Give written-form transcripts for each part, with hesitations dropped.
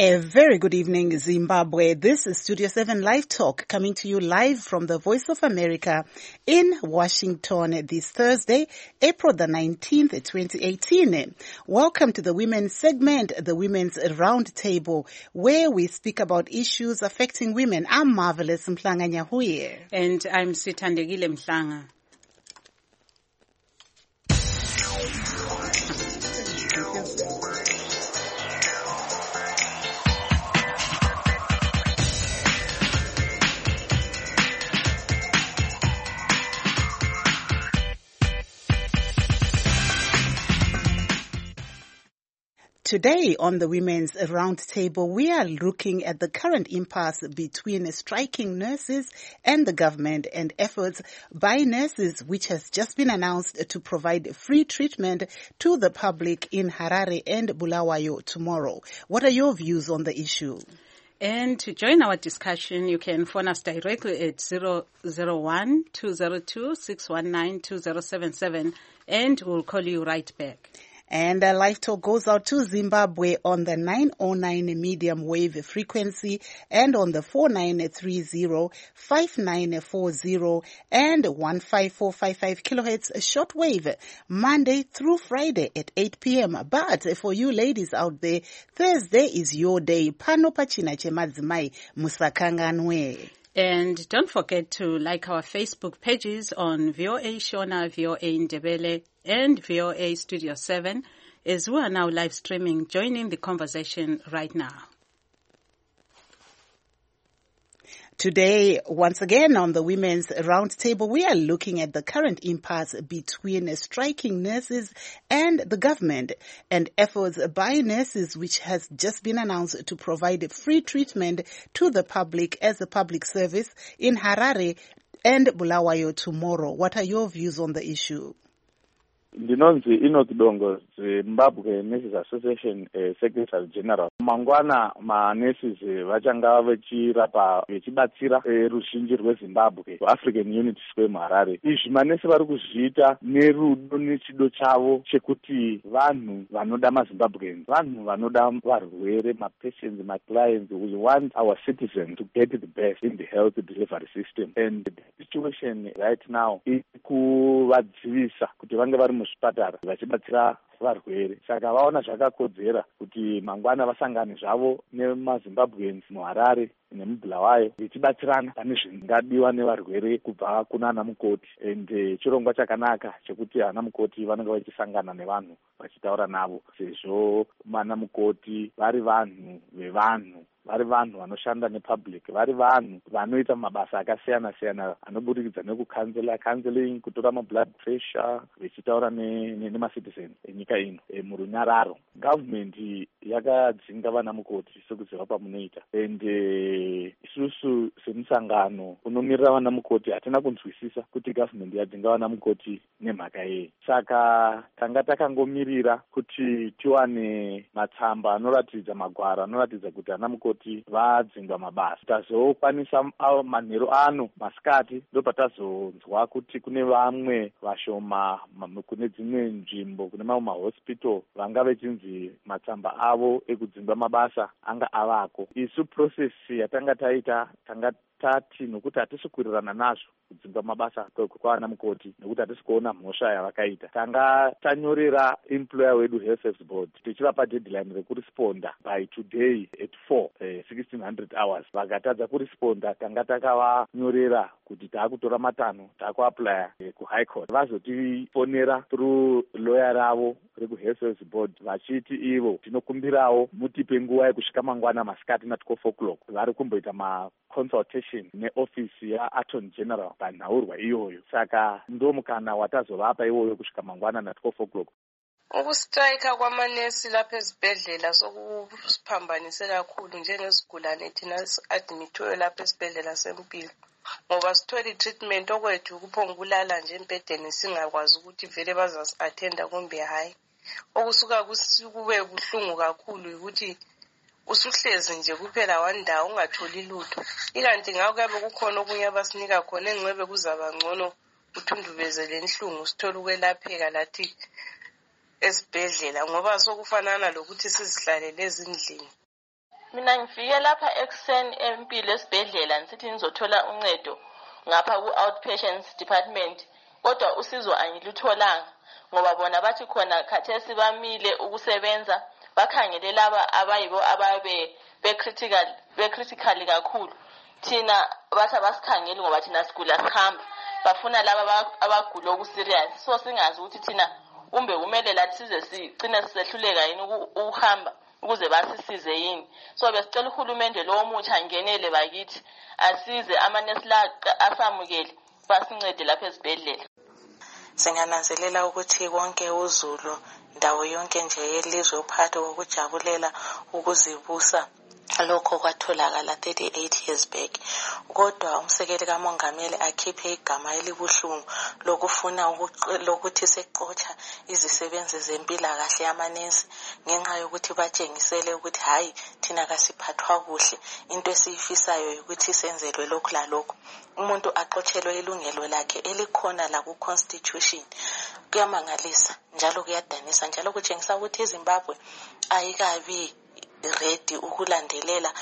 A very good evening, Zimbabwe. This is Studio 7 Live Talk coming to you live from the Voice of America in Washington this Thursday, April the 19th, 2018. Welcome to the women's segment, the Women's Roundtable, where we speak about issues affecting women. I'm Marvelous Mhlanga Nyahuye. And I'm Sithandegile Mhlanga. Today on the Women's Roundtable, we are looking at the current impasse between striking nurses and the government and efforts by nurses which has just been announced to provide free treatment to the public in Harare and Bulawayo tomorrow. What are your views on the issue? And to join our discussion, you can phone us directly at 001-202-619-2077 and we'll call you right back. And Live Talk goes out to Zimbabwe on the 909 medium wave frequency and on the 4930, 5940 and 15455 kilohertz shortwave Monday through Friday at 8 p.m. But for you ladies out there, Thursday is your day. Pano pachina chemadzimai musakanganwe. And don't forget to like our Facebook pages on VOA Shona, VOA Ndebele, and VOA Studio 7, as we are now live streaming, joining the conversation right now. Today, once again, on the Women's Roundtable, we are looking at the current impasse between striking nurses and the government and efforts by nurses which has just been announced to provide free treatment to the public as a public service in Harare and Bulawayo tomorrow. What are your views on the issue? Ndinonzi Enoch Dongo, Zimbabwe Nurses Association Secretary General. Mangwana nurses vachanga vachirapa vechibatsira ruzhinji rweZimbabwe African Unity Square Harare. Izvi manesi vari kuzviita nerudo nechido chavo chekuti vanhu vanoda maZimbabweans, vanhu vanoda varwere, patients, clients. We want our citizens to get the best in the health delivery system. And the situation right now is kuvadzivisa kuti vange vari muzvipatara vachibatsira varwere. Saka vaona zvakakodzera kuti mangwana vasangane zvavo nemaZimbabweans muHarare nemubulawayo vechibatsirana pane zvingadiwa nevarwere kubva kuna ana mukoti. And chirongwa chakanaka chekuti ana mukoti vanenge vachisangana nevanhu vachitaura navo, sezvo mana mukoti vari vanhu vevanhu, vari vanhu vanoshanda nepublic, vari vanhu vanoita mabasa akasiyana-siyana anoburikidza counseling, kutora blood pressure, vechitaura nemacitizens enyika ino murunyararo. Government yakadzinga vana mukoti sekuziva pamunoita. And isusu semusangano unomirira vana mukoti hatina kunzwisisa kuti government yadzinga vana mukoti nemhaka yei. Saka tanga takangomirira kuti tiwane matsamba anoratidza, magwara anoratidza kuti ana mukoti vadzingwa mabasa. Tazokwanisa manheru ano masikati ndopatazonzwa kuti kune vamwe vashoma kune dzimwe nzvimbo, kune mamwe mahospital vanga vechinzi matsamba avo ekudzingwa mabasa anga avako. Isu process yatanga taita tanga tati nokuti hatisi kuwirirana nazvo kudzingwa mabasa kwavana mukoti nekuti hatisi kuona mhosva yavakaita. Tanga tanyorera employer wedu Health Service Board tichivapa deadline rekuresponda by today at 1600 hours. Vakatadza kuresponda tanga takavanyorera kuti taakutora matanho taakuaplya kuHigh Court. Vazotifonera through lawyer ravo reku-Health Service Board vachiti ivo tinokumbirawo mutipe nguva yekusvika mangwana masikati na 12 o'clock. Vari kumboita consultation neofisi yaAttorney General panhaurwa iyoyo. Saka ndomukana watazovapa iwoyo kusvika mangwana na 12 o'clock. Ukustrika kwamanesi lapha esibhedlela sokusiphambanise kakhulu njengezigulane thina admithiweyo lapha esibhedlela sempilo, ngoba sithola i-treatment okwethu kuphonga ukulala nje embhedeni singakwazi ukuthi vele bazasi-athenda kumbe hayi. Okusuka kube buhlungu kakhulu ukuthi usuhlezi nje kuphela wandawo ungatholi lutho. Ikanti ngako kuyabe kukhona okunye abasinika khona engcwebe kuzaba ngcono uthundubeze lenhlungu sithola ukwelapheka lathi esibhedlela, ngoba sokufanana lokuthi sizihlalele ezindlini. Mina ngifike lapha ekuseni empilo esibhedlela nisithi ngizothola uncedo ngapha ku-outpatients department. Kodwa usizo angilutholanga ngoba bona bathi khona khathesi bamile ukusebenza bakhangele laba abayibo ababe becritically kakhulu. Thina bathi abasikhangeli ngoba thina sigula sihamba. Bafuna laba abagula okuserious. So singazi ukuthi thina kumbe kumele lathi size sigcine sisehluleka yini ukuhamba ukuze basisize yini. So besicela uhulumende lo omutsha ngenele bakithi asize amanesi la asamukele basincede lapha esibhedlela. Singananzelela ukuthi konke uZulu ndawo yonke nje yelizwe uphathe ukujabulela ukuzibusa lokho kwatholakala 38 years back. Kodwa umsekeli kamongameli akhiphe igama elibuhlungu lokufuna lokuthi seqotsha izisebenzi zempilakahle yamanesi ngenxa yokuthi batshengisele ukuthi hayi thina kasiphathwa kuhle, into esiyifisayo ukuthi senzelwe lokhu lalokho. Umuntu aqotshelwe ilungelo lakhe elikhona la ku constitution. Kuyamangalisa njalo kuyadanisa njalo kutshengisa ukuthi iZimbabwe ayikabi ready ukulandelela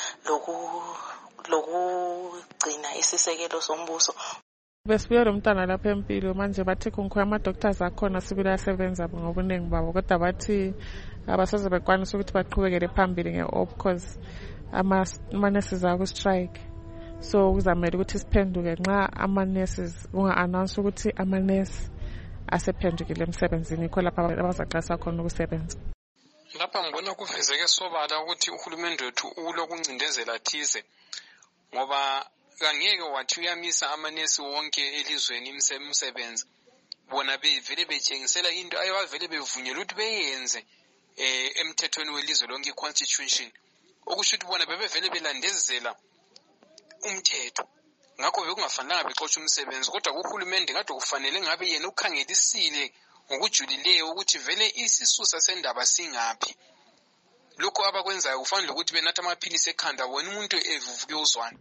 lokugcina isisekelo sombuso. Besibuye umntana lapha empilo manje bathi kunkhona ama-doctors akhona sibila asebenza ngobuningi babo kodwa bathi abasoze bekwanisa ukuthi baqhubekele phambili nge-op because ama-nurses aku-strike. So kuzamele ukuthi siphenduke nxa ama-nurses unga-announce ukuthi ama-nurse asephendukile emsebenzini yikho lapha abazaqalisa khona ukusebenza. Lapha ngibona kuvezeke sobala ukuthi uhulumende wethu ulokuncindezela thize ngoba kangeke wathi uyamisa amanesi wonke elizweni imsebenzi bona bevele betshengisela into ayabavele bevunyelwa ukuthi beyenze emthethweni welizwe lonke constitution okusho ukuthi bona bebevele belandezela umthetho. Ngakho bekungafanelanga bexotsha umsebenzi kodwa uhulumende kade kufanele ngabe yena ukhangelisile ngokujulileyo ukuthi vele isisusa sendaba singaphi. Lokho abakwenzayo kufanele ukuthi benatha amaphilisi ekhanda wona umuntu evuvuke uzwana.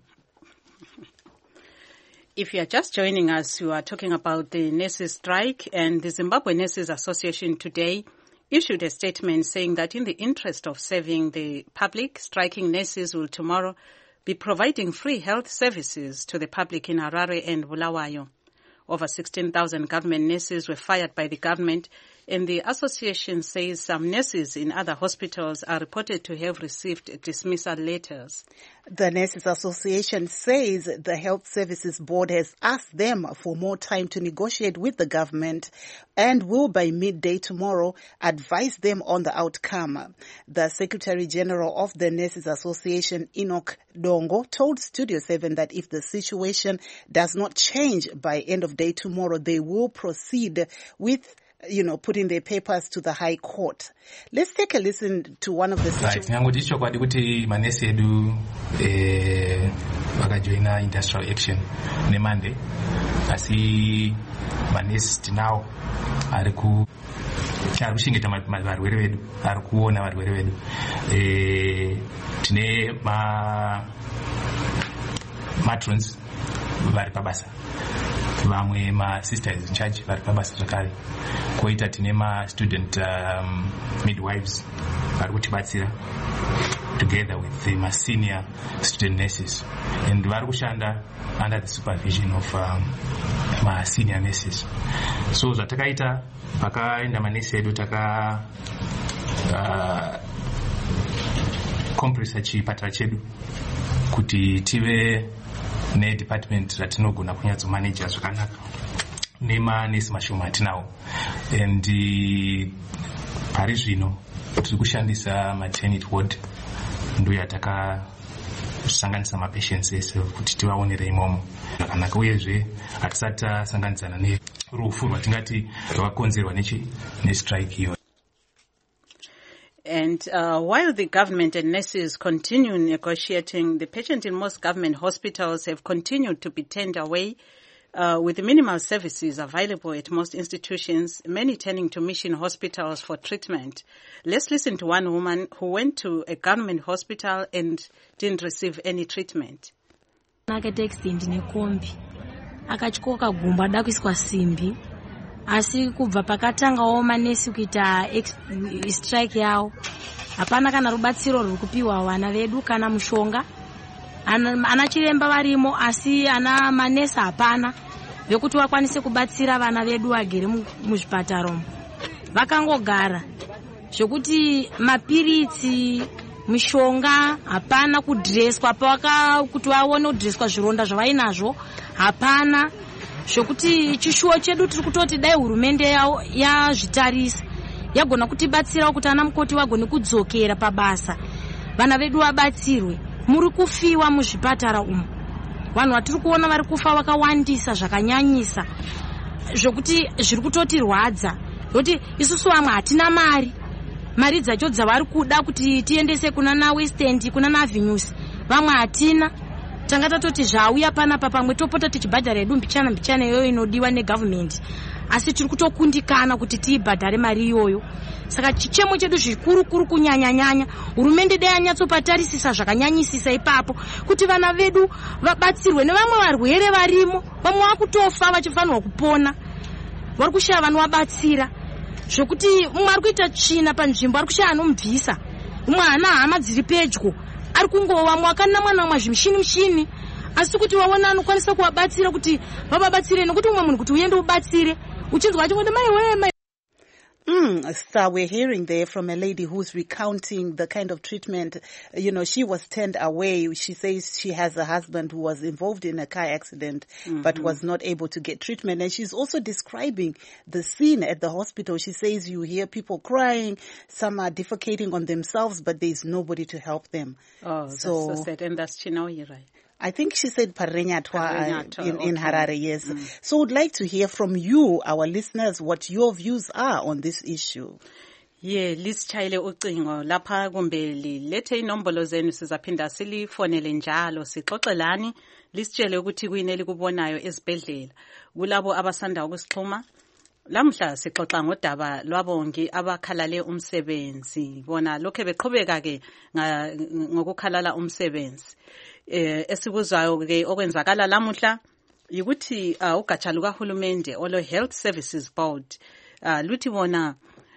If you are just joining us, we are talking about the nurses' strike, and the Zimbabwe Nurses Association today issued a statement saying that in the interest of serving the public, striking nurses will tomorrow be providing free health services to the public in Harare and Bulawayo. Over 16,000 government nurses were fired by the government, and the association says some nurses in other hospitals are reported to have received dismissal letters. The Nurses Association says the Health Services Board has asked them for more time to negotiate with the government and will by midday tomorrow advise them on the outcome. The Secretary General of the Nurses Association, Enoch Dongo, told Studio 7 that if the situation does not change by end of day tomorrow, they will proceed with putting their papers to the High Court. Let's take a listen to one of the situations. Right. Nyangoticho kwa dikuti manesi edu wakajoina industrial action ne Monday. Asi manesi tinao ariku charushingeta varwere vedu arikuona varwere vedu tine matrons vari pabasa, vamwe sisters in charge vari pabasa zvakare, koita tine student midwives vari kutibatsira together with the senior student nurses, and vari kushanda under the supervision of senior nurses. So zvatakaita pakaenda manesi edu taka compressa chipatara chedu kuti tive ne department ratinogona kunyatso manager zvakanaka nemanesi mashoma atinawo, and pari zvino tiri kushandisa maternity ward ndo yatakasanganisa mapatients ese kuti tivaonere imomo zvakanaka, uyezve hatisati tasanganisana nerufu rwatingati rwakakonzerwa nestrike iyo. And while the government and nurses continue negotiating, the patients in most government hospitals have continued to be turned away with minimal services available at most institutions, many turning to mission hospitals for treatment. Let's listen to one woman who went to a government hospital and didn't receive any treatment. Akachikoka gumba dakuiswa simbi asi kubva pakatangawo manesi kuita strike yawo hapana kana rubatsiro ruri kupiwa vana vedu kana mushonga. Ana chiremba varimo asi ana manesi hapana vekuti vakwanise kubatsira vana vedu vagere muzvipatara umu. Vakangogara zvekuti mapiritsi mishonga hapana, kudreswa kuti vaone kudreswa zvironda zvavainazvo hapana, zvokuti chishuwo chedu tiri kutoti dai hurumende yazvitarisa yagona kutibatsirawo kuti ana mukoti vagone kudzokera pabasa, vana vedu vabatsirwe. Muri kufiwa muzvipatara umu, vanhu vatiri kuona vari kufa vakawandisa zvakanyanyisa zvokuti zviri kutotirwadza, nokuti isusu vamwe hatina mari dzacho dzavari kuda kuti tiendese kuna naWest End kuna naAvenues, vamwe hatina. Tanga tatoti zvauya panapa pamwe topota tichibhadhara hedu mbichana iyoyo inodiwa negovernment, asi tiri kutokundikana kuti tiibhadhare mari iyoyo. Saka chichemo chedu zvikuru kunyanya hurumende dai yanyatsopatarisisa zvakanyanyisisa ipapo kuti vana vedu vabatsirwe, nevamwe varwere varimo vamwe vakutofa vachifanirwa kupona, vari kushaya vanovabatsira zvokuti umwe ari kuita tsvina panzvimbo ari kushaya anomubvisa, umwe haana hama dziri pedyo ari kungova mwakana mwana zvimishini, asi kuti waona anokwanisa kuvabatsira kuti vababatsire, nokuti umwe munhu kuti uende ubatsire uchinzwa achingoti mai. So we're hearing there from a lady who's recounting the kind of treatment, she was turned away. She says she has a husband who was involved in a car accident, but was not able to get treatment. And she's also describing the scene at the hospital. She says you hear people crying, some are defecating on themselves, but there's nobody to help them. Oh, that's so sad. And that's Chinawi, right? I think she said Parenyatwa in Harare, yes. So I'd like to hear from you, our listeners, what your views are on this issue. Yeah, lisitshayele ucingo lapha kumbe lilethe inombolo zenu sizaphinda silifonele njalo sixoxelani lisitshele ukuthi kuyini elikubonayo esibhedlela kulabo abasanda ukusixhuma. Lamhla sixoxa ngodaba lwabongi abakhalale umsebenzi, bona lokho beqhubeka ke ngokukhalala umsebenzi. Esikuzayo ke okwenzakala lamuhla ukuthi ugatsha lukahulumende olo Health Services Board luthi bona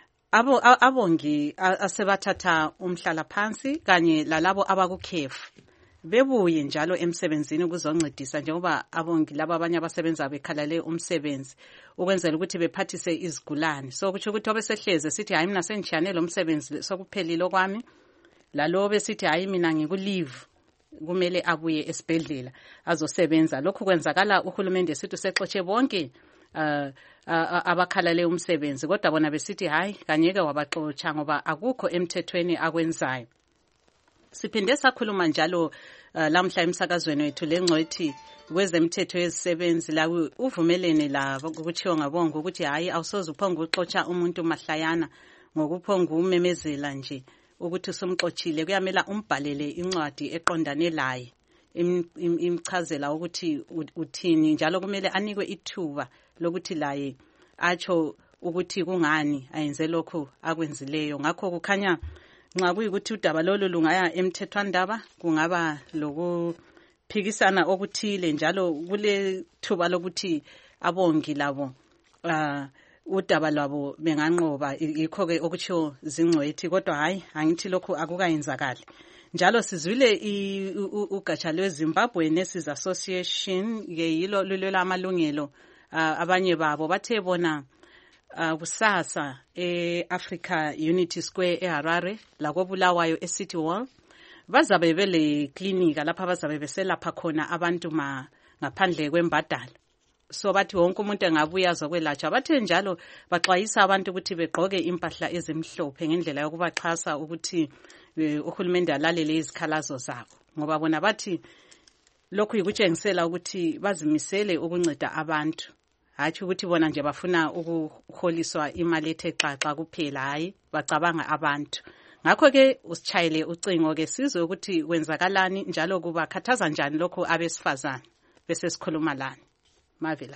abongi asebathatha umhlala phansi kanye lalabo abakukhefu bebuye njalo emsebenzini ukuzoncedisa, njengoba abongi laba abanye abasebenza bekhalale umsebenzi ukwenzela ukuthi bephathise izigulane. So kuthi ukuthi obesehleze sithi hayi mina sengishiyane lo msebenzi sokuphelile kwami, lalo besithi hayi mina ngikuleave kumele abuye esibhedlela azosebenza. Lokhu kwenzakala uhulumende sithi sexotshe bonke abakhalale umsebenzi, kodwa bona besithi hayi kanyeke wabaxotsha ngoba akukho emthethweni akwenzayo. Siphinde sakhuluma njalo lamhla emsakazweni wethu lengcwethi kwezemthetho yezisebenzi la uvumelene la ukuchiwa ngabonga ukuthi hayi awusoze uphonga uxotsha umuntu mahlayana ngokuphonga umemezela nje ukuthi usumxochile, kuyamela umbhalele incwadi eqondane laye imchazela ukuthi uthini, njalo kumele anikwe ithuba lokuthi laye atsho ukuthi kungani ayenze lokho akwenzileyo. Ngakho kukhanya nxa kuyikuthi udaba lolu lungaya emthethwandaba kungaba lokuphikisana okuthile, njalo kule thuba lokuthi abongi labo udaba lwabo benganqoba, yikho ke okutsho zingcwethi, kodwa hayi angithi lokho akukayenzakali. Njalo sizwile ugatsha lweZimbabwe Nurses Association yilo lulwela amalungelo abanye babo bathe bona kusasa eAfrica Unity Square eHarare lakobulawayo eCity Hall bazabe bele klinika lapha bazabe beselapha khona abantu ngaphandle kwembadalo. So bathi wonke umuntu engabuya azokwelatshwa. Bathe njalo baxwayisa abantu ukuthi begqoke impahla ezimhlophe ngendlela yokubaxhasa ukuthi uhulumende alalele izikhalazo zabo, ngoba bona bathi lokhu yikutshengisela ukuthi bazimisele ukunceda abantu, hatshi ukuthi bona nje bafuna ukuholiswa imali ethe xaxa kuphela, hayi bacabanga abantu. Ngakho ke usitshayele ucingo ke sizwe ukuthi kwenzakalani njalo kuba khathaza njani lokho abesifazane bese sikhuluma lana. Marvelous.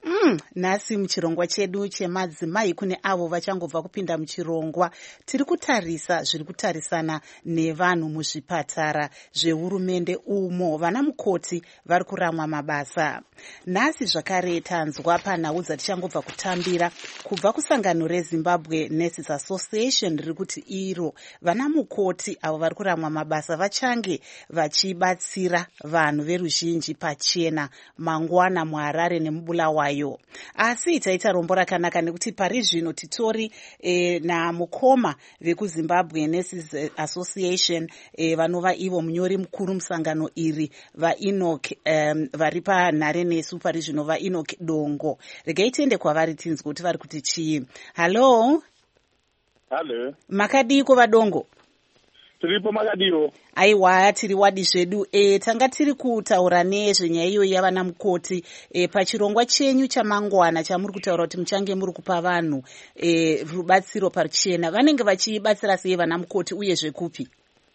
Nhasi muchirongwa chedu chemadzimai kune avo vachangobva kupinda muchirongwa, tiri kutarisa zviri kutarisana nevanhu muzvipatara zvehurumende umo vana mukoti vari kuramwa mabasa. Nhasi zvakare tanzwa panhau dzatichangobva kutambira kubva kusangano reZimbabwe Nurses Association riri kuti iro vana mukoti avo vari kuramwa mabasa vachange vachibatsira vanhu veruzhinji pachena mangwana muHarare nemuBulawayo. Asi taita rombo rakanaka nekuti pari zvino titori namukoma vekuZimbabwe Nurses Association vanova ivo munyori mukuru musangano iri vaEnoch vari panhare nesu pari zvino vaEnoch Dongo. Regai tiende kwavari tinzwe kuti vari kuti chii. Hallo. Hallo. Makadiko vaDongo? Tiripo makadiwo. Aiwa, tiri wadi zvedu. Tanga tiri kutaura nezvenyaya iyoyi yavana mukoti pachirongwa chenyu chamangwana chamuri kutaura kuti muchange muri kupa vanhu rubatsiro pachena. Vanenge vachibatsira sei vana mukoti uye zvekupi?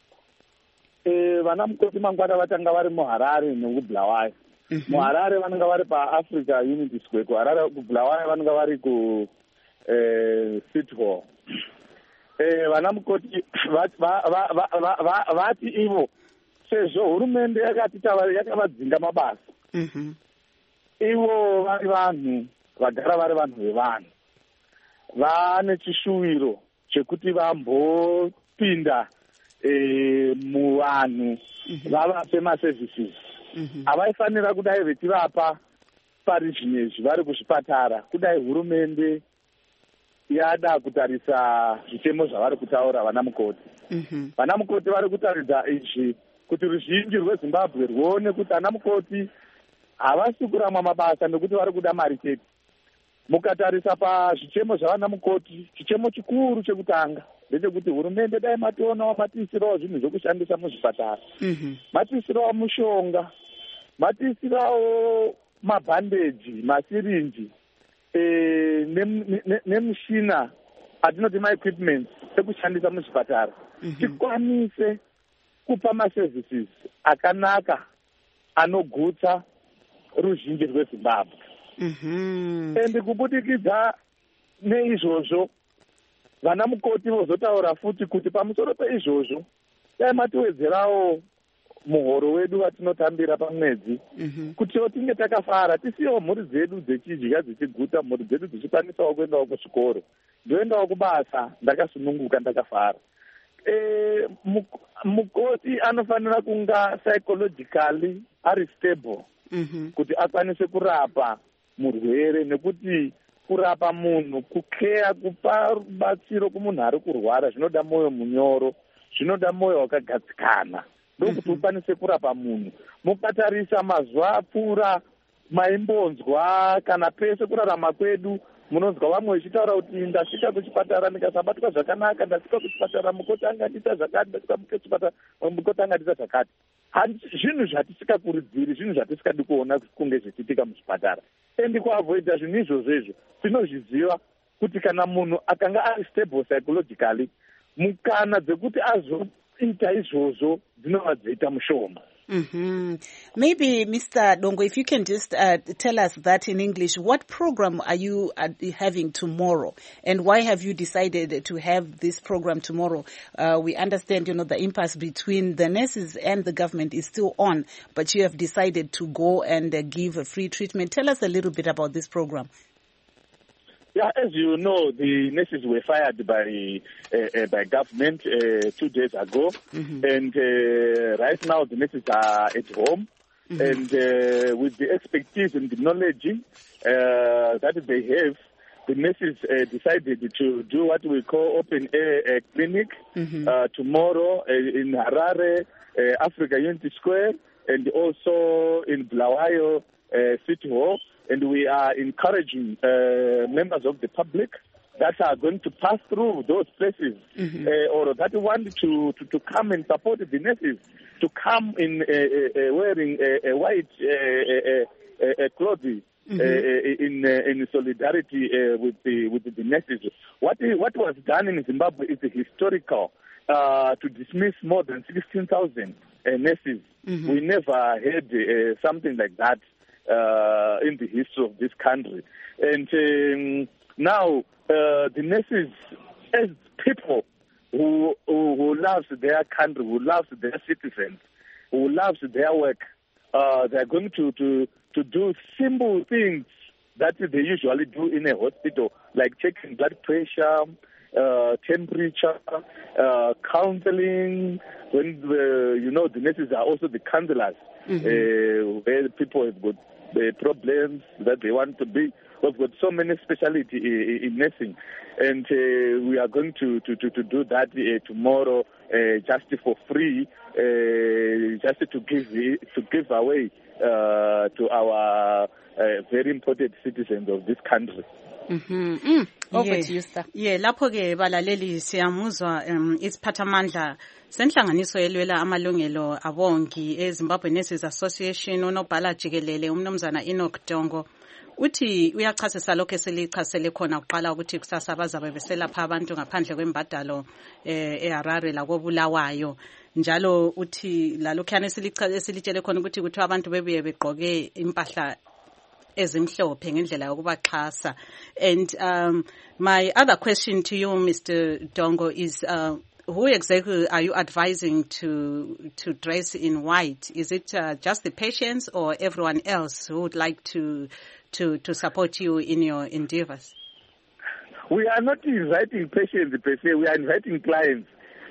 Vana mukoti mangwana vatanga vari muHarare nemuBulawayo. muHarare vanenge vari paAfrica Unity Square. kuHarare kuBulawayo vanenge vari City Hall. Vana mukoti vati ivo sezvo hurumende yakavadzinga mabasa, ivo vari vanhu vagara vari vanhu vevanhu, vane chishuwiro chekuti vambopinda muvanhu vavape maservices. Havaifanira kudai vechivapa pari zvinezvi vari kuzvipatara, kudai hurumende yada kutarisa zvitemo zvavari kutaura vana mukoti. Vana mukoti vari kutaridza izvi kuti ruzhinji rweZimbabwe rwone kuti vana mukoti havasi kuramwa mabasa nekuti vari kuda mari chete. Mukatarisa pazvitemo zvavana mukoti, chichemo chikuru chekutanga ndechekuti hurumende dai mationawo matiisirawo zvinhu zvokushandisa muzvipatara, matiisirawo mushonga, matiisirawo mabhandeji, masirinji, nemushina atinoti maequipment ekushandisa muzvipatara, tikwanise kupa maservices akanaka anogutsa ruzhinji rweZimbabwe. And kubudikidza neizvozvo vana mukoti vozotaura futi kuti pamusoro peizvozvo dai matiwedzerawo muhoro wedu watinotambira pamwedzi kutiwo tinge takafara, tisiyewo mhuri dzedu dzechidya dzichiguta, mhuri dzedu dzichikwanisawo kuendawo kuzvikoro, ndoendawo kubasa ndakasununguka ndakafara. Mukoti anofanira kunga psychologically ari stable kuti akwanise kurapa murwere, nekuti kurapa munhu, kukeya, kupa rubatsiro kumunhu ari kurwara zvinoda mwoyo munyoro, zvinoda mwoyo wakagadzikana ndokuti ukwanise kurapa munhu. Mukatarisa mazuva apfuura maimbonzwa kana pese kurarama kwedu munonzwa vamwe vachitaura kuti ndasvika kuchipatara ndikasabatwa zvakanaka, ndasvika kuchipatara mukoti angandiita zvakati, ndasvika kuchipatara mukoti angandiita zvakati. Zvinhu zvatisikakurudziri, zvinhu zvatisikadi kuona kunge zvichiitika muzvipatara. Endi kuavoidha zvinhu izvozvo izvo tinozviziva kuti kana munhu akanga ari stable psychologically, mukana dzekuti azoita izvozvo dzinova dzeita mushoma. Maybe, Mr. Dongo, if you can just tell us that in English, what program are you having tomorrow, and why have you decided to have this program tomorrow? We understand, the impasse between the nurses and the government is still on, but you have decided to go and give a free treatment. Tell us a little bit about this program. Yeah, as you know, the nurses were fired by government 2 days ago, and right now the nurses are at home, and with the expertise and the knowledge that they have, the nurses decided to do what we call open air clinic tomorrow in Harare, Africa Unity Square, and also in Bulawayo City Hall. And we are encouraging members of the public that are going to pass through those places or that want to come and support the nurses, to come in wearing a white clothing in solidarity with the nurses. What was done in Zimbabwe is historical. To dismiss more than 16,000 nurses. We never had something like that. in the history of this country. And now the nurses, as people who loves their country, who loves their citizens, who loves their work, they're going to do simple things that they usually do in a hospital, like checking blood pressure, temperature, counseling. When the nurses are also the counselors, where people have got problems that they want to be. We've got so many specialty in nursing, and we are going to do that tomorrow, just for free, just to give away to our very important citizens of this country. Over to you, sir. Lapho ke balaleli siyamuzwa isiphathamandla senhlanganiso elwela amalungelo abongi eZimbabwe Nurses Association unobhala jikelele umnumzana Enoch Dongo uthi uyachasisa lokho eselichasele khona kuqala ukuthi kusasa bazabe beselapha abantu ngaphandle kwembadalo eHarare lakobulawayo njalo uthi lalokhana esilitshele khona ukuthi kuthiwa abantu bebuye begqoke impahla ezimhlophe ngendlela yokubaxhasa. And my other question to you, Mr. Dongo, is who exactly are you advising to dress in white? Is it just the patients or everyone else who would like to support you in your endeavors? We are not inviting patients per se. We are inviting clients.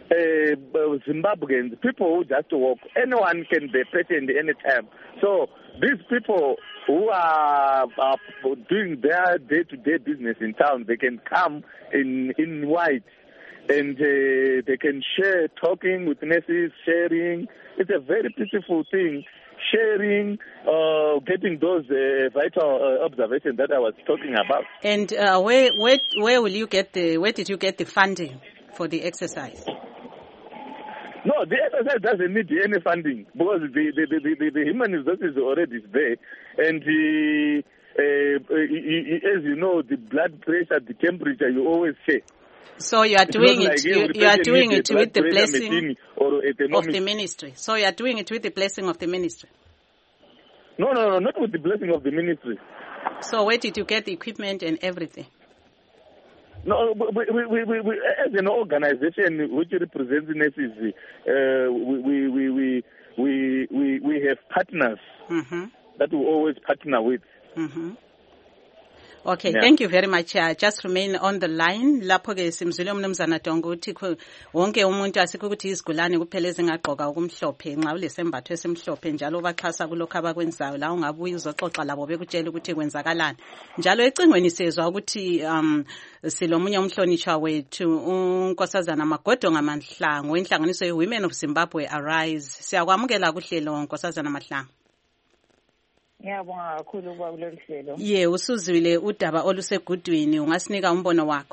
Zimbabweans, people who just walk. Anyone can be a patient anytime. So these people who are doing their day-to-day business in town, they can come in white, and they can share, talking with nurses, sharing. It's a very beautiful thing. Sharing, getting those vital observations that I was talking about. And where will you get where did you get the funding for the exercise? No, the exercise doesn't need any funding because the human resources already there, and as you know, the blood pressure, the temperature, you always say. So you are doing it. You are doing it with the blessing of the ministry. So you are doing it with the blessing of the ministry. No, not with the blessing of the ministry. So where did you get the equipment and everything? No, we as an organization which represents nurses, we have partners that we always partner with. Okay, thank you very much. Just remain on the line. Lapho ke simzule umnumzana Dongo uthi wonke umuntu asikho ukuthi izigulane kuphela ezingagqoka okumhlophe nxa ulesembatho esimhlophe njalo baxhasa kulokho abakwenzayo la ungabuya uzoxoxa labo bekutshela ukuthi kwenzakalani. Njalo ecingweni sezwa ukuthi silomunye umhlonishwa wethu unkosazana Magodo Ngamahlangu wenhlanganiso yeWomen of Zimbabwe Arise. Siyakwamukela kuhlelo nkosazana Mahlangu. Ngiyabonga kakhulu kwa kulolu hlelo. Usuzwile udaba olusegudwini, ungasinika umbono wakho?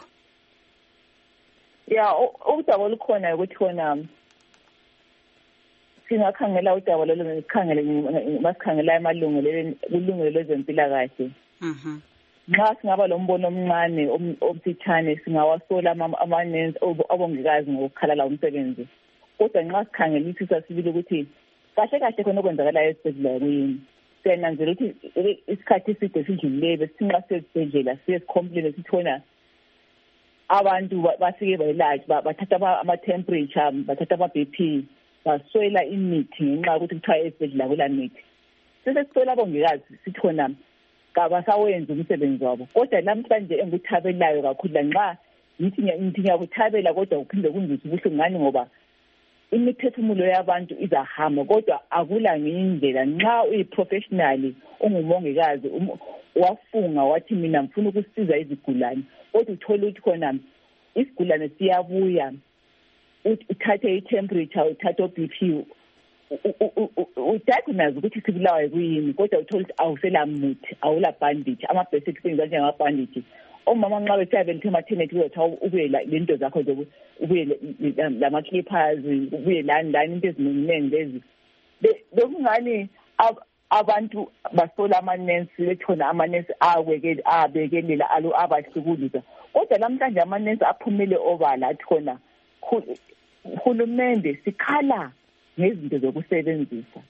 Udaba olukhona ukuthi khona singakhangela udaba lolu masikhangela amalungelo lezempilakahle. Nxa singaba lombono omncane omfitshane singawasola amanensi abongikazi ngokukhalala umsebenzi. Kodwa nxa sikhangelisisa sibili ukuthi kahle khona okwenzakalayo esibhedlela kuyini. Siyananzela ukuthi isikhathi eside sidlulile besinxa sesibhedlela siyesicomplain sithona abantu bafike bayelatshwa bathatha ama-temperature bathatha ama-BP baswela imithi ngenxa yokuthi kuthiwa esibhedlela kulamithi. Sesesithola abongikazi sithona kabasawenza umsebenzi wabo. Kodwa namhlanje engikuthabelayo kakhulu lanxa ngithi ngiyakuthabela kodwa kuphinde kunzise ubuhlungu ngani ngoba imiphefumulo yabantu izahamba kodwa akula ngindlela nxa uyiprofessional ungumongikazi wafunga wathi mina ngifuna ukusiza izigulane kodwa uthola ukuthi khona isigulane siyabuya uthathe i-temperature uthathe o-BP udiagnose ukuthi sibulawa kuyini kodwa uthola ukuthi awusela muthi awula bandage ama-basic things anjengama-bandage. Omama nxa besiyabeletha ematernity kuyothiwa ubuye lento zakho nje ubuye lama-clippers ubuye lani into eziningi lezi. Bekungani abantu basola amanensi bethona amanensi abekelela abahlukulisa. Kodwa namhlanje amanensi aphumele obala athi khona uhulumende sikhala ngezinto zokusebenzisa.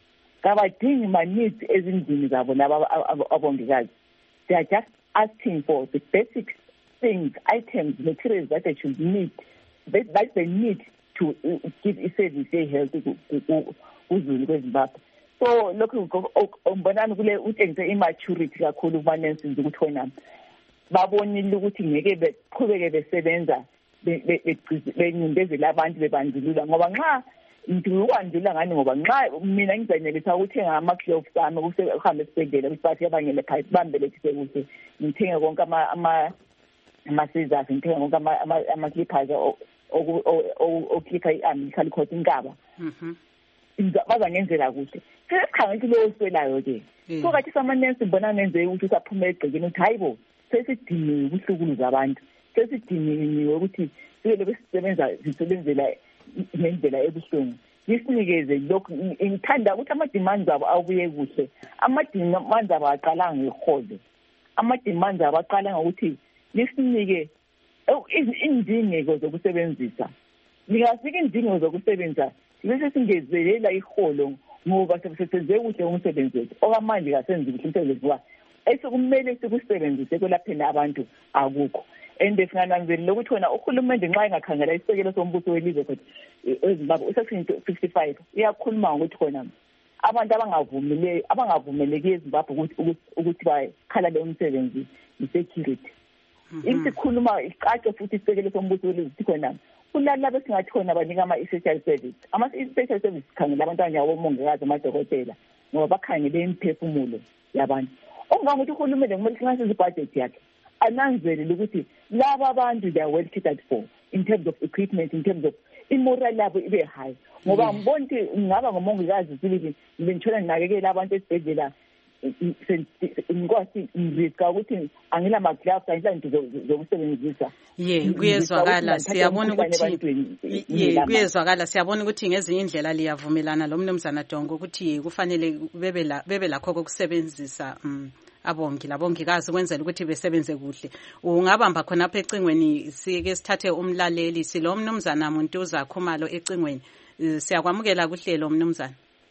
kabadingi ma-needs ezindlini zabo laba abongikazi. They are just asking for the basic things, items, materials that they should need, that they need to give a service health kuzulu kweZimbabwe. So lokhu ngibonani kule utshengise immaturity kakhulu kumanensi ukuthi wena babonile ukuthi ngeke beqhubeke besebenza bencindezela abantu bebandlulula ngoba nxa ngiwandlula ngani ngoba nxa mina ngizanyelisa ukuthenga ama-gloves ami ukuhamba esibhedlela ukuthi bathi abangele phakathi bambelethise kuhle ngithenge konke ama-scissors ngithenge konke ama-clippers okhipha i-umbilical cord inkaba bazangenzela kuhle sesikhangela ukuthi lowo oswelayo-ke so kathi samanensi mbona ngenzeka ukuthi usaphume egcekeni ukuthi hayi bo sesidiniwe ukuhlukuluza abantu sesidiniwe ukuthi sibe sisebenzela ngendlela ebuhlungu nisinikeze lokhu. Ngithanda ukuthi ama-demands abo abuye kuhle. Ama-demands abo aqalanga ngeholo, ama-demands abo aqala ngokuthi nisinike izindingeko zokusebenzisa. Nikafika izindingeko zokusebenza bese singezelela iholo ngoba sesenze kuhle umsebenzi wethu okamanje kasenzi kuhle umsebenzi wa esekumele sikusebenzise kwelapheni abantu akukho. And singananzelile ukuthi wena uhulumende nxa engakhangela isisekelo sombuso welizwe futhi eZimbabwe usection 55 iyakhuluma ngokuthi khona abantu abangavumeleki eZimbabwe ukuthi bakhalale umsebenzi i-security. Isikhuluma icace futhi isisekelo sombuso welizwe ukuthi khona kulala besingathi khona banika ama-essential service. Ama-essential service khangela abantu abanyabomongikazi amadokotela ngoba bakhangele imiphefumulo yabantu. Okungangokuthi uhulumende kumele singasizwe ibudget yakhe ananzelele ukuthi laba abantu they are well catered for in terms of equipment, in terms of immoral labo ibe high ngoba ngibona ukuthi ngaba ngomongikazi sibili ngibentshona nginakekela abantu esibhedlela ngikwazi ngizika ukuthi angila ma-gloves angilanto zokusebenzisa. Kuyezwakala siyabona ukuthi kuyezwakala siyabona ukuthi ngezinye indlela liyavumelana lo mnumzana Dongo ukuthi kufanele bebe lakho kokusebenzisa labongikazi ukwenzela ukuthi besebenze kuhle. Ungabamba khonapha ecingweni sike sithathe umlaleli silo mnumzana Muntuza Khumalo ecingweni. Siyakwamukela kuhlelo mnumzana.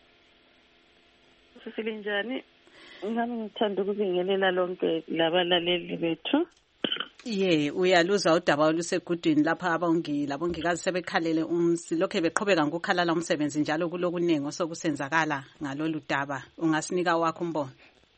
Silinjani? Ngithanda ukubingelela lonke labalaleli bethu. Uyaluza udaba olusegudwini lapha labongikazi sebekhalele lokho beqhubeka ngokukhalala umsebenzi njalo kulokuningi osokusenzakala ngalolu daba. Ungasinika wakho umbono?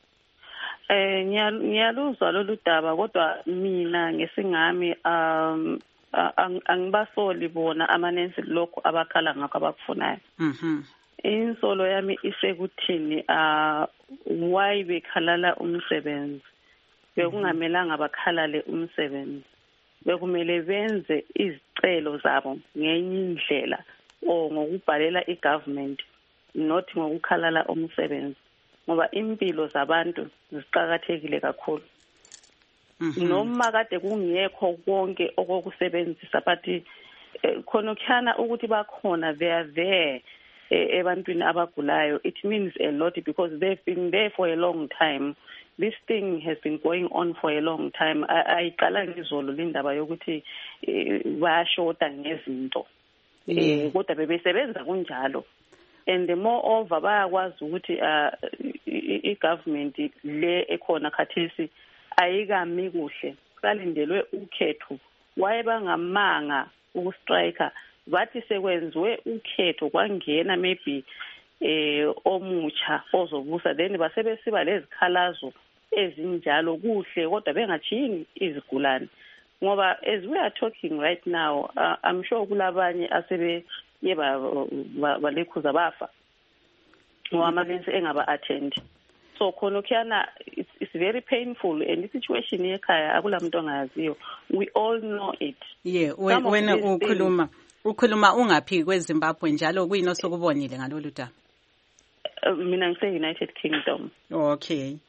Ngiyaluzwa lolu daba kodwa mina ngesingami angibasoli bona amanensi lokho abakhala ngakho abakufunayo. Insolo yami isekuthini why bekhalala umsebenzi. Bekungamelanga bakhalale umsebenzi. Bekumele benze izicelo zabo ngenye indlela o ngokubhalela igovernment not ngokukhalala umsebenzi. Ngoba impilo zabantu ziqhakathekile kakhulu. Noma kade kungekho konke okokusebenzisa but khona ukuthi bakhona they are there ebantwini abagulayo. It means a lot because they've been there for a long time. This thing has been going on for a long time. Ayiqala ngizolo lindaba yokuthi bayashota ngezinto. Kodwa bebesebenza kunjalo. And the moreover bayakwazi ukuthi i-government le ekhona khathesi ayikami kuhle. Kalindelwe ukhetho. Wayebangamanga ukustrika bathi sekwenziwe ukhetho kwangena maybe omutsha ozobusa then basebesiba lezikhalazo ezinjalo kuhle kodwa bengathini izigulane ngoba as we are talking right now I'm sure kulabanye asebe balekhuza bafa ngoba amanensi engaba attend so khona it's very painful and the situation ekhaya akulamuntu ongayaziyo. We all know it. Wena ukhuluma ungaphi kweZimbabwe njalo kuyini osokubonile ngalolu daba? Mina ngise-United Kingdom. Okay.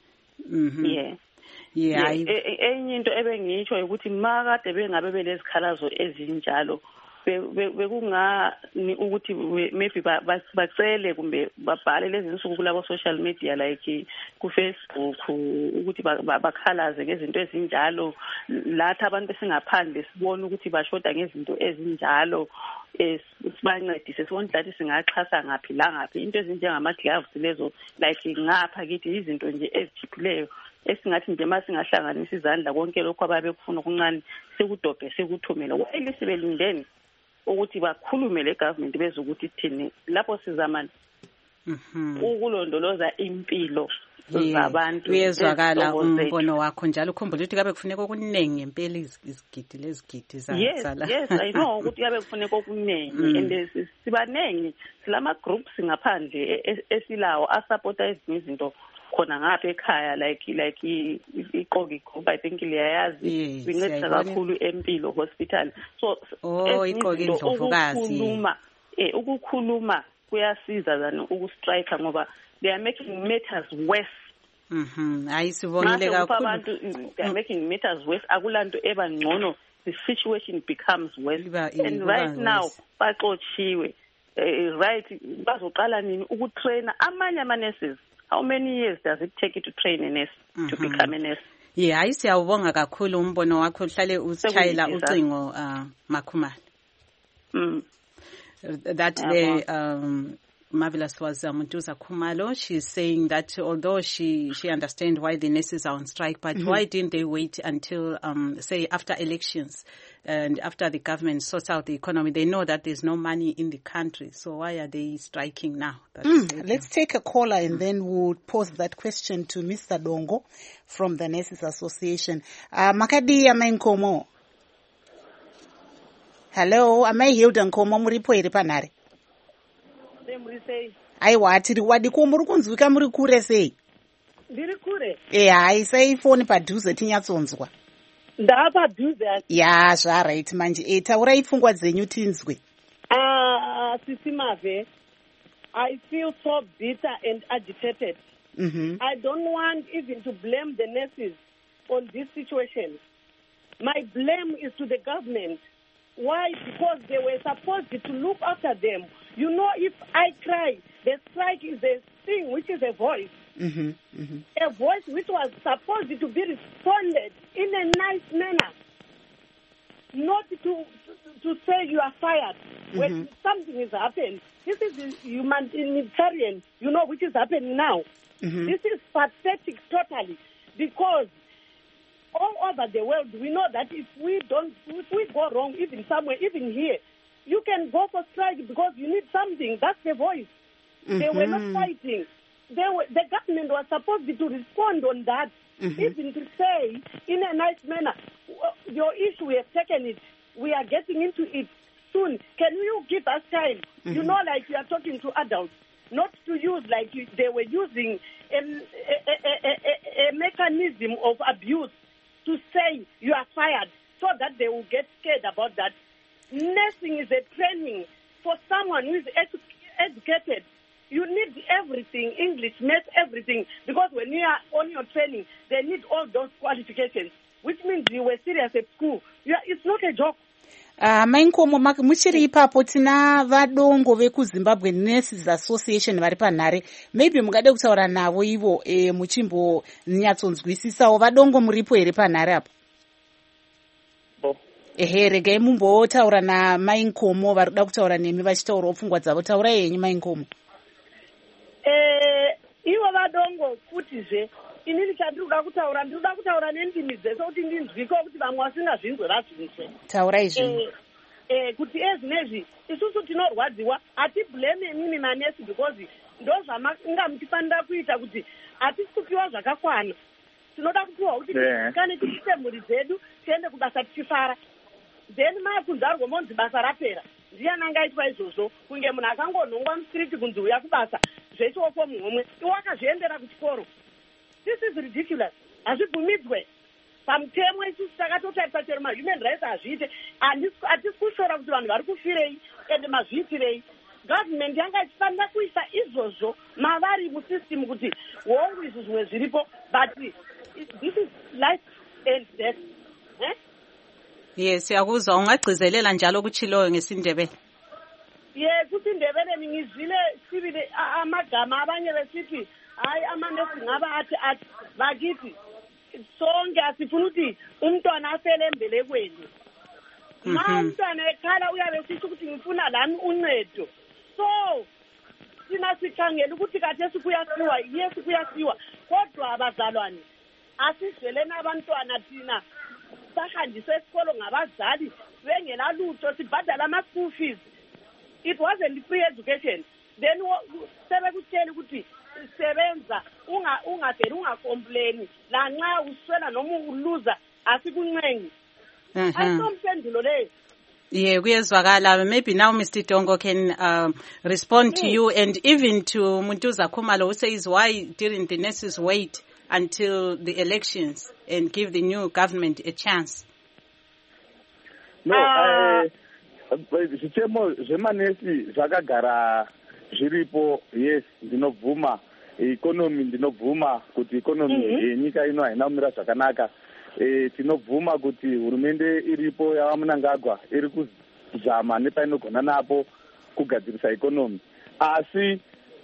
Enye into ebengiyitsho ukuthi makade bengabe belezikhalazo ezinjalo bekungani ukuthi maybe bacele kumbe babhale lezi nsuku kulabo social media like ku Facebook ukuthi bakhalaze ngezinto ezinjalo lathi abantu besingaphandle sibona ukuthi bashoda ngezinto ezinjalo sibancedise sibona ukuthi singaxhasa ngaphi la ngaphi into ezinjengama gloves lezo like ngapha kithi izinto nje ezijiphileyo esingathi nje masingahlanganisa izandla konke lokho ababekufuna okuncane sekudobhe sekuthumela wayile sibelindeni ukuthi bakhulume le government bezokuthi thini lapho sizamana ukulondoloza impilo zabantu. Uyezwakala umbono wakho njalo ukhumbula ukuthi kabe kufuneka okuningi ngempela izigidi lezigidi zala. Yes, I know ukuthi kabe kufuneka okuningi and sibanengi silama groups ngaphandle esilawo asupporta izinto khona ngapha ekhaya like iqoki group I think liyayazi sinceda kakhulu empilo hospital so iqoki indlovukazi ukukhuluma kuyasiza zana ukustrike ngoba they are making matters worse hayi sibongile kakhulu abantu they are making matters worse akulanto eba ngcono the situation becomes worse and right now baxotshiwe right bazoqala nini ukutraina amanye ama nurses. How many years does it take you to train a nurse to become a nurse? Yeah, hayi siyawubonga kakhulu umbono wakho uhlale usichayela ucingo Makhumalo. That the marvelous was Muntuza Khumalo. She's saying that although she understands why the nurses are on strike, but why didn't they wait until say after elections and after the government sorts out the economy? They know that there's no money in the country, so why are they striking now? Let's take a caller and then we'll pose that question to Mr. Dongo from the Nurses Association. Makadi Amainkomo. Hello, Amai Hilda Nkomo Muripo Iripanare. Aiwa tiri wadiko muri kunzwika muri kure sei? Ndiri kure. Hai sai phone padhuze tinyatsonzwa. Ndapadhuze. Ya zvaright manje taurai pfungwa dzenyu tinzwe. Sisi Mave, I feel so bitter and agitated. I don't want even to blame the nurses on this situation. My blame is to the government. Why? Because they were supposed to look after them. You know, if I cry, the strike is a thing which is a voice. A voice which was supposed to be responded in a nice manner. Not to say you are fired when something has happened. This is humanitarian, you know, which is happening now. This is pathetic totally because all over the world, we know that if we go wrong, even somewhere, even here, you can go for strike because you need something. That's the voice. They were not fighting. The government was supposed to respond on that, even to say in a nice manner, your issue, we have taken it. We are getting into it soon. Can you give us time? You know, like you are talking to adults, not to use like they were using a mechanism of abuse to say you are fired so that they will get scared about that. Nursing is a training for someone who is educated. You need everything, English, math, everything, because when you are on your training, they need all those qualifications, which means you were serious at school. It's not a joke. Mainkomo muchiri ipapo tina vadongo vekuZimbabwe Nurses Association vari panhare. Maybe mungade kutaura navo ivo muchimbo nyatsonzwisisawo vadongo muripo here panhare apo? Regai mumbotaura naMainkomo vari kuda kutaura nemi vachitaurawo pfungwa dzavo. Taurai henyu Mainkomo. Ivo vadongo futizve inini chandinoda kutaura ndinoda kutaura nendimi dzese kuti ndinzwike kuti vamwe vasingazvinzwe vazvinzwe. Taurai zvino. Kuti ezvinezvi isusu tinorwadziwa hatiblame imimi manesi because ndozvamanga muchifanira kuita kuti hatisi kupiwa zvakakwana. Tinoda kupiwa kuti kana tiite mhuri dzedu tiende kubasa tichifara. Then makunzi arwomonzi basa rapera. Ndiani angaitwa izvozvo kunge munhu akangonhongwa musiriti kunzi uya kubasa zvechioko muhomwe iwo akazviendera kuchikoro. This is ridiculous. Hazvibvumidzwe. Pamutemo isusu takatotaisa chero mahuman rights hazviite. Hatisi kushora kuti vanhu vari kufirei ende mazviitirei. Government yanga ichifanira kuisa izvozvo mavari musystem kuti hongu izvi zvimwe zviripo but this is life and death. Yes, siyakuzwa. Ungagcizelela njalo kutshiloyo ngesindebele. Yes, kusindebeleni ngizwile sibili amagama abanye besithi hayi amanesi ngaba athi bakithi sonke asifuna ukuthi umntwana afele embelekweni. Ma umntwana ekhala uyabe sithi ukuthi ngifuna lami uncedo. So sina sikhangela ukuthi kathesi kuyasiwa, yes kuyasiwa, kodwa abazalwane asizweleni abantwana thina sahanjiswe esikolo ngabazali bengela lutho sibhadala ama-school fees. It wasn't free education. Then sebekutshela ukuthi sebenza ungaveli ungacomplain la nxa uswela noma uluza asikuncengi. Ayisompendulo leyo. Yeah, kuyezwakala. Maybe now Mr. Dongo can respond to you and even to Muntuza Khumalo, who says why didn't the nurses wait until the elections and give the new government a chance? No, zvichemo zvemanesi zvakagara zviripo. Yes, ndinobvuma. Economy ndinobvuma kuti economy yenyika ino haina kumira zvakanaka. Tinobvuma kuti hurumende iripo yavamunangagwa iri kuzama nepainogona napo kugadzirisa economy. Asi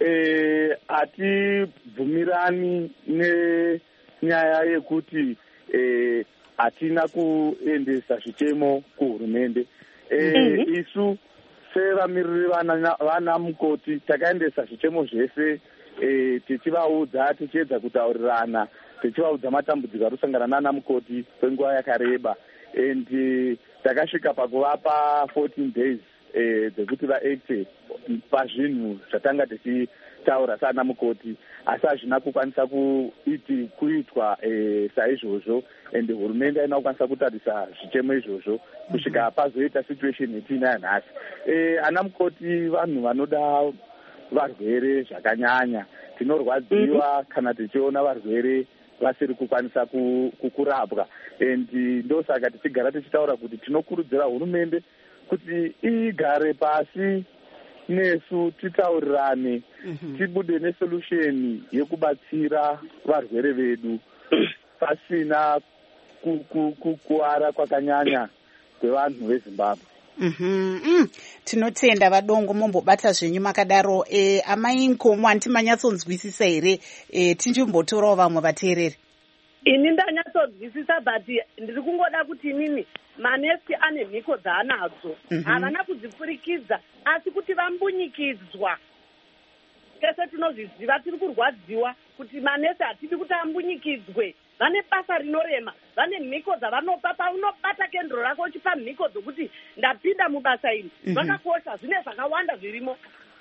hatibvumirani nenyaya yekuti hatina kuendesa zvichemo kuhurumende. Isu sevamiriri vana mukoti takaendesa zvichemo zvese tichivaudza, tichiedza kutaurirana, tichivaudza matambudziko ari kusangana nana mukoti kwenguva yakareba, and takasvika pakuvapa 14 days dzekuti vaacte pazvinhu zvatanga tichitaura sana mukoti, asi hazvina kukwanisa kuitwa saizvozvo, and hurumende haina kukwanisa kutarisa zvichemo izvozvo kusvika pazoita situation yetiinayo nhasi. Ana mukoti vanhu vanoda varwere zvakanyanya. Tinorwadziwa kana tichiona varwere vasiri kukwanisa kurapwa, and ndosaka tichigara tichitaura kuti tinokurudzira hurumende kuti igare pasi nesu titaurirane, tibude nesolution yekubatsira varwere vedu pasina kukuwara kwakanyanya kwevanhu veZimbabwe. Tinotenda vadongo mombobata zvenyu makadaro. Amai Nkomo handiti manyatsonzwisisa here? Tinchimbotorawo vamwe vateereri. Ini ndanyatsodzwisisa, but ndiri kungoda kuti inini manesi ane mhiko dzaanadzo havana kudzipfurikidza, asi kuti vambunyikidzwa. Tese tinozviziva, tiri kurwadziwa kuti manesi hatidi kuti ambunyikidzwe. Vane basa rinorema, vane mhiko dzavanopa. Paunobata kendro rako uchipa mhiko dzokuti ndapinda mubasa iri, zvakakosha, zvine zvakawanda zvirimo.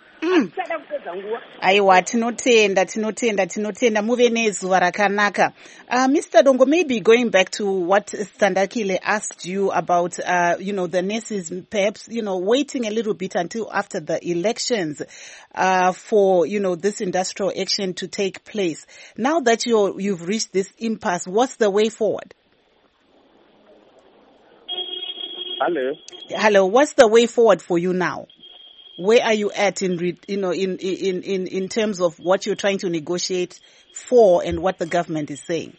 Aiwa, tinotenda muve nezuva rakanaka. Mr. Dongo, maybe going back to what Standakile asked you about, the nurses perhaps, waiting a little bit until after the elections for, this industrial action to take place. Now that you've reached this impasse, what's the way forward? Hello, what's the way forward for you now? Where are you at in terms of what you're trying to negotiate for and what the government is saying?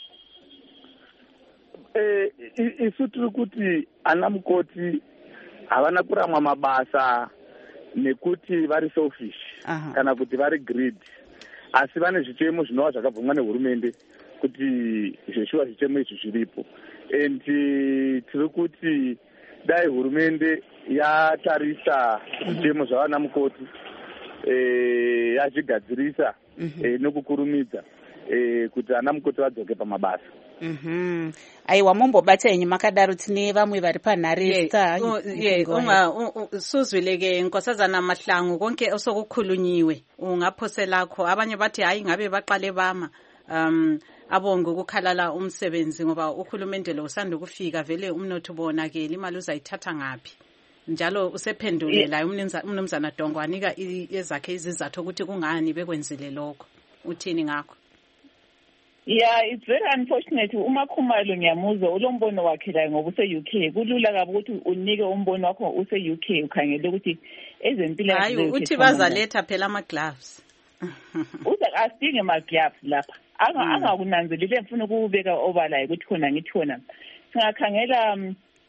Isu tiri kuti ana mukoti havana kuramwa mabasa nekuti vari selfish kana kuti vari greed, asi vane zvichemo zvinova zvakabvumwa nehurumende kuti zveshuwa zvichemo izvi zviripo, and tiri kuti dai hurumende yatarisa zvichemo zvavana mukoti yazvigadzirisa nokukurumidza kuti ana mukoti vadzoke pamabasa. Aiwa, mombobata henyu makadaro. Tine vamwe vari panhare. Suzwileke Nkosazana Mahlangu, konke osokukhulunyiwe ungaphoselakho. Abanye bathi hayi ngabe baqale bama abonge ukukhalala umsebenzi ngoba ukhulumende lo usanda ukufika, vele umnotho ubonakele, imali uzayithatha ngaphi. Njalo usephendulela umnumzana Dongo anika ezakhe izizathu ukuthi kungani bekwenzile lokho. Uthini ngakho? Yeah, it's very unfortunate. Uma Khumalo ngiyamuzwa ulombono wakhe la ngoba use-UK. Kulula kabi ukuthi unike umbono wakho use-UK ukhangele ukuthi ezempilakahle. Hayi, uthi bazaletha phela ama-gloves. Asidinge ama-gloves lapha. Angakunanzelile mfuna ukubeka obala ukuthi khona ngithi khona. Singakhangela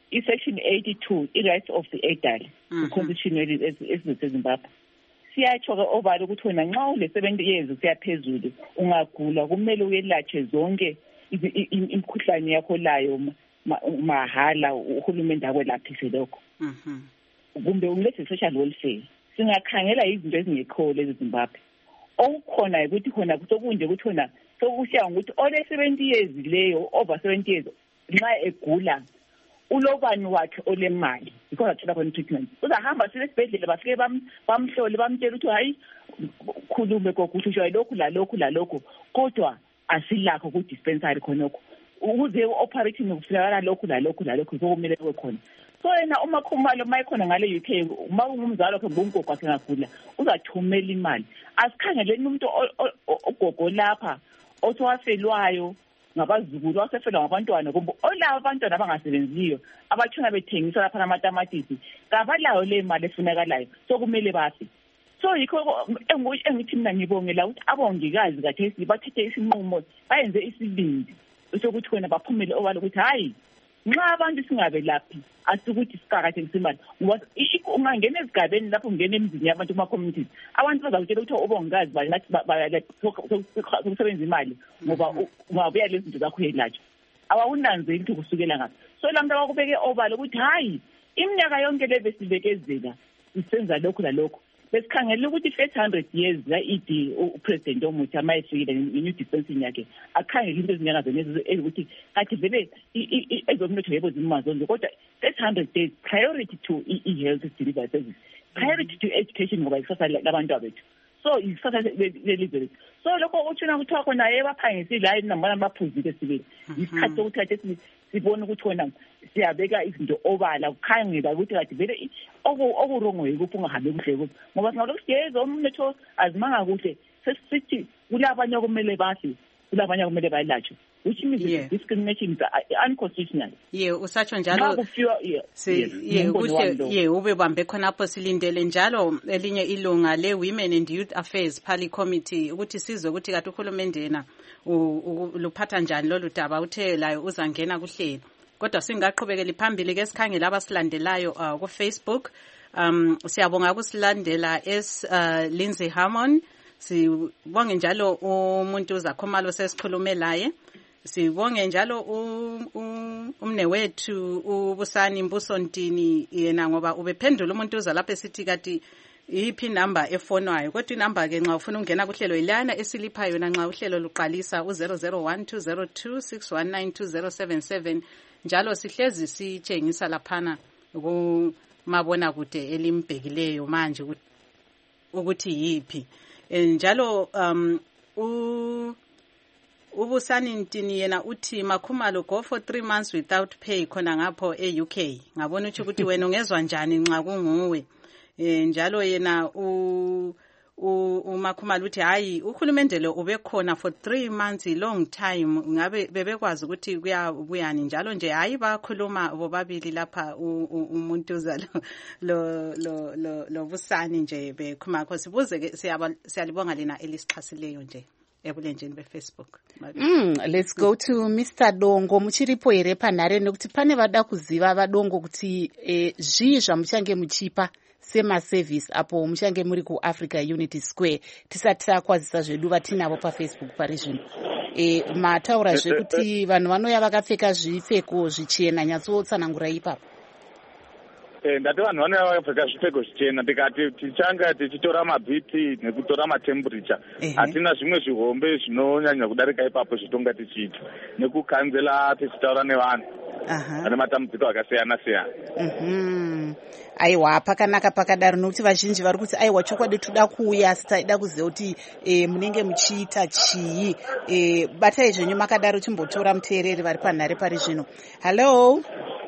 i-section 82 i-rights of the adult i-constitution esisezimbabwe siyatsho-ke obala ukuthi wena nxa ule-70 years kuyaphezulu ungagula kumele uyelatshwe zonke imikhuhlane yakho layo mahala uhulumende akwelaphise lokho kumbe ulethe social welfare singakhangela izinto ezingekho lezi Zimbabwe okukhona ukuthi khona sokunje ukuthi khona sokusiya ngokuthi ole-70 years leyo over 70 years nxa egula ulobani wakhe olemali because athola khona treatment uzahamba sibesibhedlela bafike bamhlole bamtshela ukuthi hayi khulume kokuthusha lokhu lalokhu kodwa asilakho ku dispensary khonokho ukuze operating ukufikala lokhu sokumele kube khona so yena uma khumalo mayikhona ngale UK uma ungumzalo wakhe ngumgogo wakhe ngagula uzathumela imali asikhangeleni umuntu ogogo lapha othiwafelwayo ngabazukulu wasefelwa ngabantwana kumbe olabo abantwana abangasebenziyo abathuna bethengisa lapha amatamatisi kabalayo le mali efunakalayo so kumele bafi so yikho engithi mina ngibongela ukuthi abongikazi kathesi bathethe isinqumo bayenze isibindi sokuthi khona baphumele obala ukuthi hayi nxa abantu singabe laphi asikuthi siqakathekise imali ngoba ungangena ezigabeni lapho ungena emizini yabantu kuma-communities abantu bazakutshela ukuthi obongikazi sokusebenza imali ngoba ungabuya lezi zinto zakho uyelatshwa awawunanzeli ukuthi kusukela ngaphi so la muntu abakubeke obala ukuthi hayi iminyaka yonke le besibekezela sisenza lokhu lalokhu besikhangela ukuthi first 100 years la-ED upresident omutsha mayefikile i-new dispensing yakhe akhangela into ezinyakazona ezokuthi kathi vele ezomnotho yebo zimazonke kodwa first 100 days priority to i-health delivery service priority to education ngoba ikusasa labantu bethu so ikusasa lelizwe lethu so lokho utshona kuthiwa khona baphangisile hayi nambala baphuzile sibili isikhathi sokuthi kathi sibone ukuthi khona siyabeka izinto obala kukhangela ukuthi kathi vele okurongo yikuphi ungahambi kuhle kuphi ngoba singalokhu siyeza umnotho azimanga kuhle sesithi kulabanye okumele bafi kulabanye okumele bayelatshwe which means discrimination is unconstitutional. Usatsho njalo kuhle ube bambe khonapho silindele njalo elinye ilunga le-Women and Youth Affairs Party Committee ukuthi sizwe ukuthi kathi uhulumende yena luphatha njani lolu daba uthe layo uzangena kuhlelo kodwa singaqhubekela phambili ke sikhangela abasilandelayo ku Facebook siyabonga ukusilandela Lindsay Harmon sibonge njalo umuntu uzakhomalo sesikhulume laye sibonge njalo umnewethu ubusani Mbusontini yena ngoba ubephendula umuntu uza lapha esithi kati iphi number efonwayo kodwa inumber ke nxa ufuna ungena kuhlelo ilana esilipha yona nxa uhlelo luqalisa u001202619277 njalo sihlezi sitshengisa laphana kumabona kude elimbhekileyo manje ukuthi yipi njalo ubusani Ntini yena uthi Makhumalo go for 3 months without pay khona ngapho e-UK ngabona ukuthi wena ungezwa njani nxa kunguwe njalo yena uMakhumalo uthi hayi uhulumende lo ubekhona for 3 months long time ngabe bebekwazi ukuthi kuyabuyani njalo nje hayi bakhuluma bobabili lapha umuntu uzalo lo busani nje bekhumako sibuze ke siyalibonga lena elisixhasileyo nje ebulenjeni beFacebook. Let's go to Mr. Dongo muchiripo here panhare nekuti pane vada kuziva vadongo kuti zvii zvamuchange muchipa semaservice apo muchange muri kuAfrica Unity Square tisati takwazisa zvedu vatinavo paFacebook pari zvino mataurazve kuti vanhu vanouya vakapfeka zvipfeko zvichena nyatsotsanangura ipapo ndati vanhu vanouya vakapfeka zvipfeko zvichena tikati tichanga tichitora maBP nekutora matemperature hatina zvimwe zvihombe zvinonyanya kudarika ipapo zvitonga tichiita nekukanzela tichitaura nevanhu vane matambudziko akasiyana siyana aiwa pakanaka pakadaro nokuti vazhinji vari kuti aiwa chokwadi toda kuuya asi taida kuziva kuti munenge muchiita chii batai zvenyu makadaro chimbotora muteereri vari panhare pari zvino hallo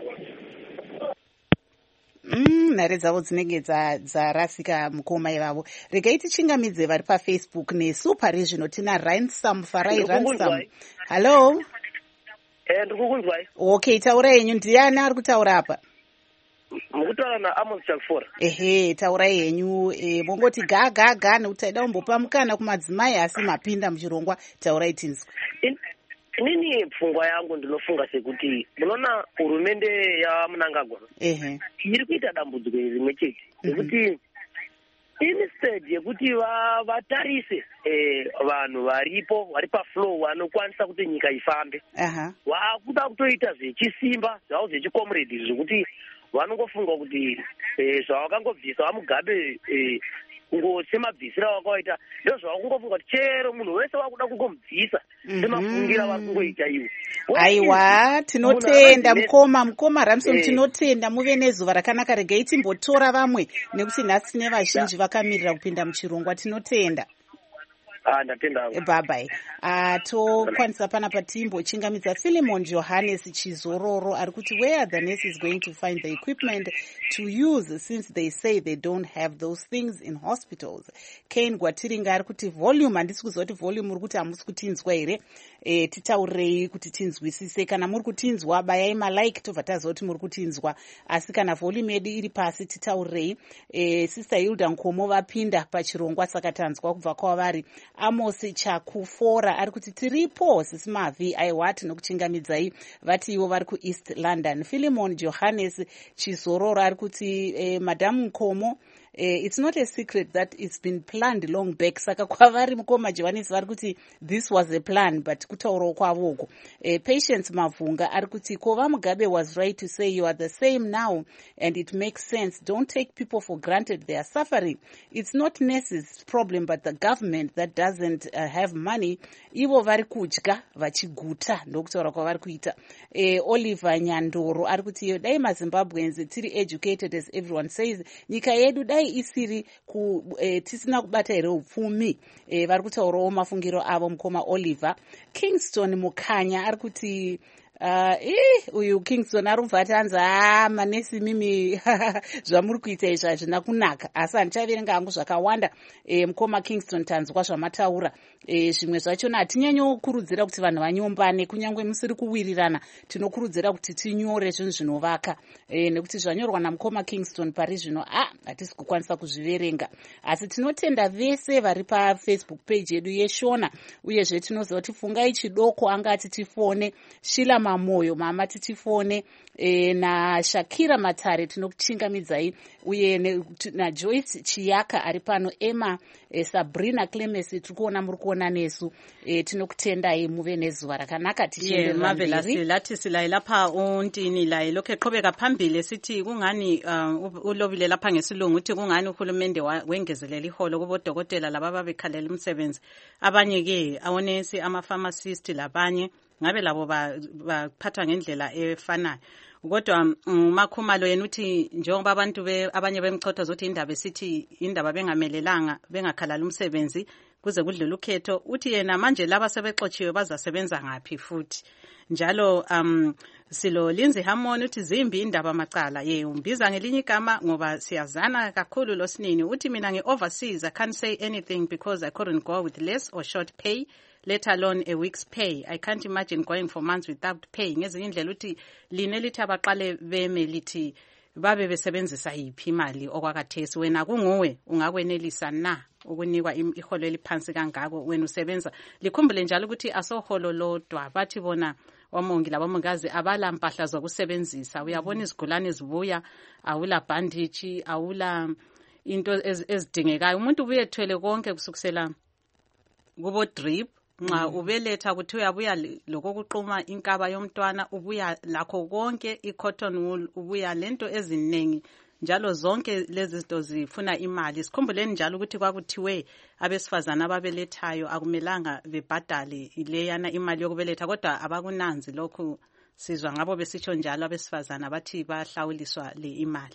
nhare dzavo dzinenge dzarasika mukoma ivavo regai tichingamidze vari paFacebook nesu pari zvino tina Ransom Farai Ransom hallo ndikukunzwai okay taura yenyu ndiani ari kutaura apa mukutaura naAmos Chakufora taurai yenyu mongoti gaga nekuti taida kumbopa mukana kumadzimai asi mapinda muchirongwa taurai tinzwa inini pfungwa yangu ndinofunga sekuti munoona hurumende yaMnangagwa iri kuita dambudziko rimwe chete rekuti instead yekuti vatarise vanhu varipo vari paflow vanokwanisa kuti nyika ifambe vakuda kutoita zvechisimba zvavo zvechikomrade zvekuti vanongofunga kuti zvavakangobvisa vamugabe semabvisira wakaita ndo zvavakungofunga kuti chero munhu wese wakuda kungomubvisa semafungira vari kungoita iwo. Aiwa, tinotenda mukoma Ramson, tinotenda muve nezuva rakanaka. Regai timbotora vamwe nekuti nhasi tine vazhinji vakamirira kupinda muchirongwa. Tinotenda. Bye. Tokwanisa panapa timbochingamidza Philemon Johannes Chizororo ari kuti where are the nurses going to find the equipment to use since they say they don't have those things in hospitals. Kane Gwatiringa ari kuti volume, handisi kuziva kuti volume uri kuti hamusi kutinzwa here. Titaurei kuti tinzwisise. Kana muri kutinzwa bayai malike tobva taziva kuti muri kutinzwa, asi kana volume yedu iri pasi titaurei. Sister Hilda Nkomo vapinda pachirongwa saka tanzwa kubva kwavari. Amos Chakufora ari kuti tiripo sisi Mavi, aiwa tinokuchingamidzai, vati ivo vari kuEast London. Philemon Johannes Chizororo ari kuti Madam Nkomo, it's not a secret that it's been planned long back. Saka kwavari mukoma Johannes vari kuti this was a plan, but kutaurawo kwavoko. Patience Mavunga ari kuti Kova Mugabe was right to say you are the same now and it makes sense. Don't take people for granted, they are suffering. It's not nurses' problem but the government that doesn't have money. Ivo vari kudya vachiguta ndokutaura kwavari kuita. Oliver Nyandoro ari kuti dai maZimbabweans tiri educated as everyone says, nyika yedu dai isiri tisina kubata here upfumi. Vari kutaurawo mafungiro avo mukoma Oliver. Kingston Mukanya ari kuti uyu Kingston arubva atanza manesi mimi zvamuri kuita izvi hazvina kunaka, asi handichaverenga hangu zvakawanda. Mukoma Kingston tanzwa zvamataura. Zvimwe zvachona hatinyanyokurudzira kuti vanhu vanyombane, kunyange musiri kuwirirana tinokurudzira kuti tinyore zvinhu zvinovaka, nekuti zvanyorwa namukoma Kingston pari zvino hatisi kukwanisa kuzviverenga, asi tinotenda vese vari paFacebook page yedu yeshona. Uyezve tinoziva kuti Fungai Chidoko angati tifone, Shila Mamoyo mama titifone, naShakira Matare tinokuchingamidzai, uye naJoyce Chiyaka ari pano, Emma, Sabrina Clemens tiri kuona muri kuona nesu. Tinokutendai muve nezuva rakanaka. Marvelous. Lathi silayi lapha untini layi lokho eqhubeka phambili sithi kungani ulobile lapha ngesilungu uthi kungani uhulumende wengezelela iholo kubodokotela laba babekhalela umsebenzi. Abanye ke awonesi ama-pharmacist labanye ngabe labo baphathwa ngendlela efanayo. Kodwa uMakhumalo yena uthi njengoba abantu abanye bemchotho zothi indaba esithi indaba bengamelelanga bengakhalala umsebenzi kuze kudlule ukhetho, uthi yena manje laba sebexotshiwe bazasebenza ngapi futhi. Njalo silo Lindsay Hammond uthi zimbi indaba macala umbiza ngelinye igama ngoba siyazana kakhulu losinini. Uthi mina nge-overseas I can't say anything because I couldn't go with less or short pay, let alone a week's pay. I can't imagine going for months without pay. Ngezinye indlela uthi line lithi abaqale beme lithi babe besebenzisa yiphi imali okwakathesi. Wena kunguwe ungakwenelisa na ukunikwa iholo eliphansi kangako wena usebenza? Likhumbule njalo ukuthi asoholo lodwa, bathi bona omongi labomongikazi abala mpahla zokusebenzisa. Uyabona izigulane zibuya awula bandage, awula into ezidingekayo. Umuntu ubuye ethwele konke kusukisela kubo drip, nxa ubeletha ukuthi uyabuya lokuquma inkaba yomntwana, ubuya lakho konke, i-cotton wool, ubuya lento eziningi. Njalo zonke lezi zinto zifuna imali. Sikhumbuleni njalo ukuthi kwakuthiwe abesifazana ababelethayo akumelanga bebhadale ileyana imali yokubeletha, kodwa abakunanzi lokhu. Sizwa ngabo besitsho njalo abesifazana bathi bahlawuliswa le imali.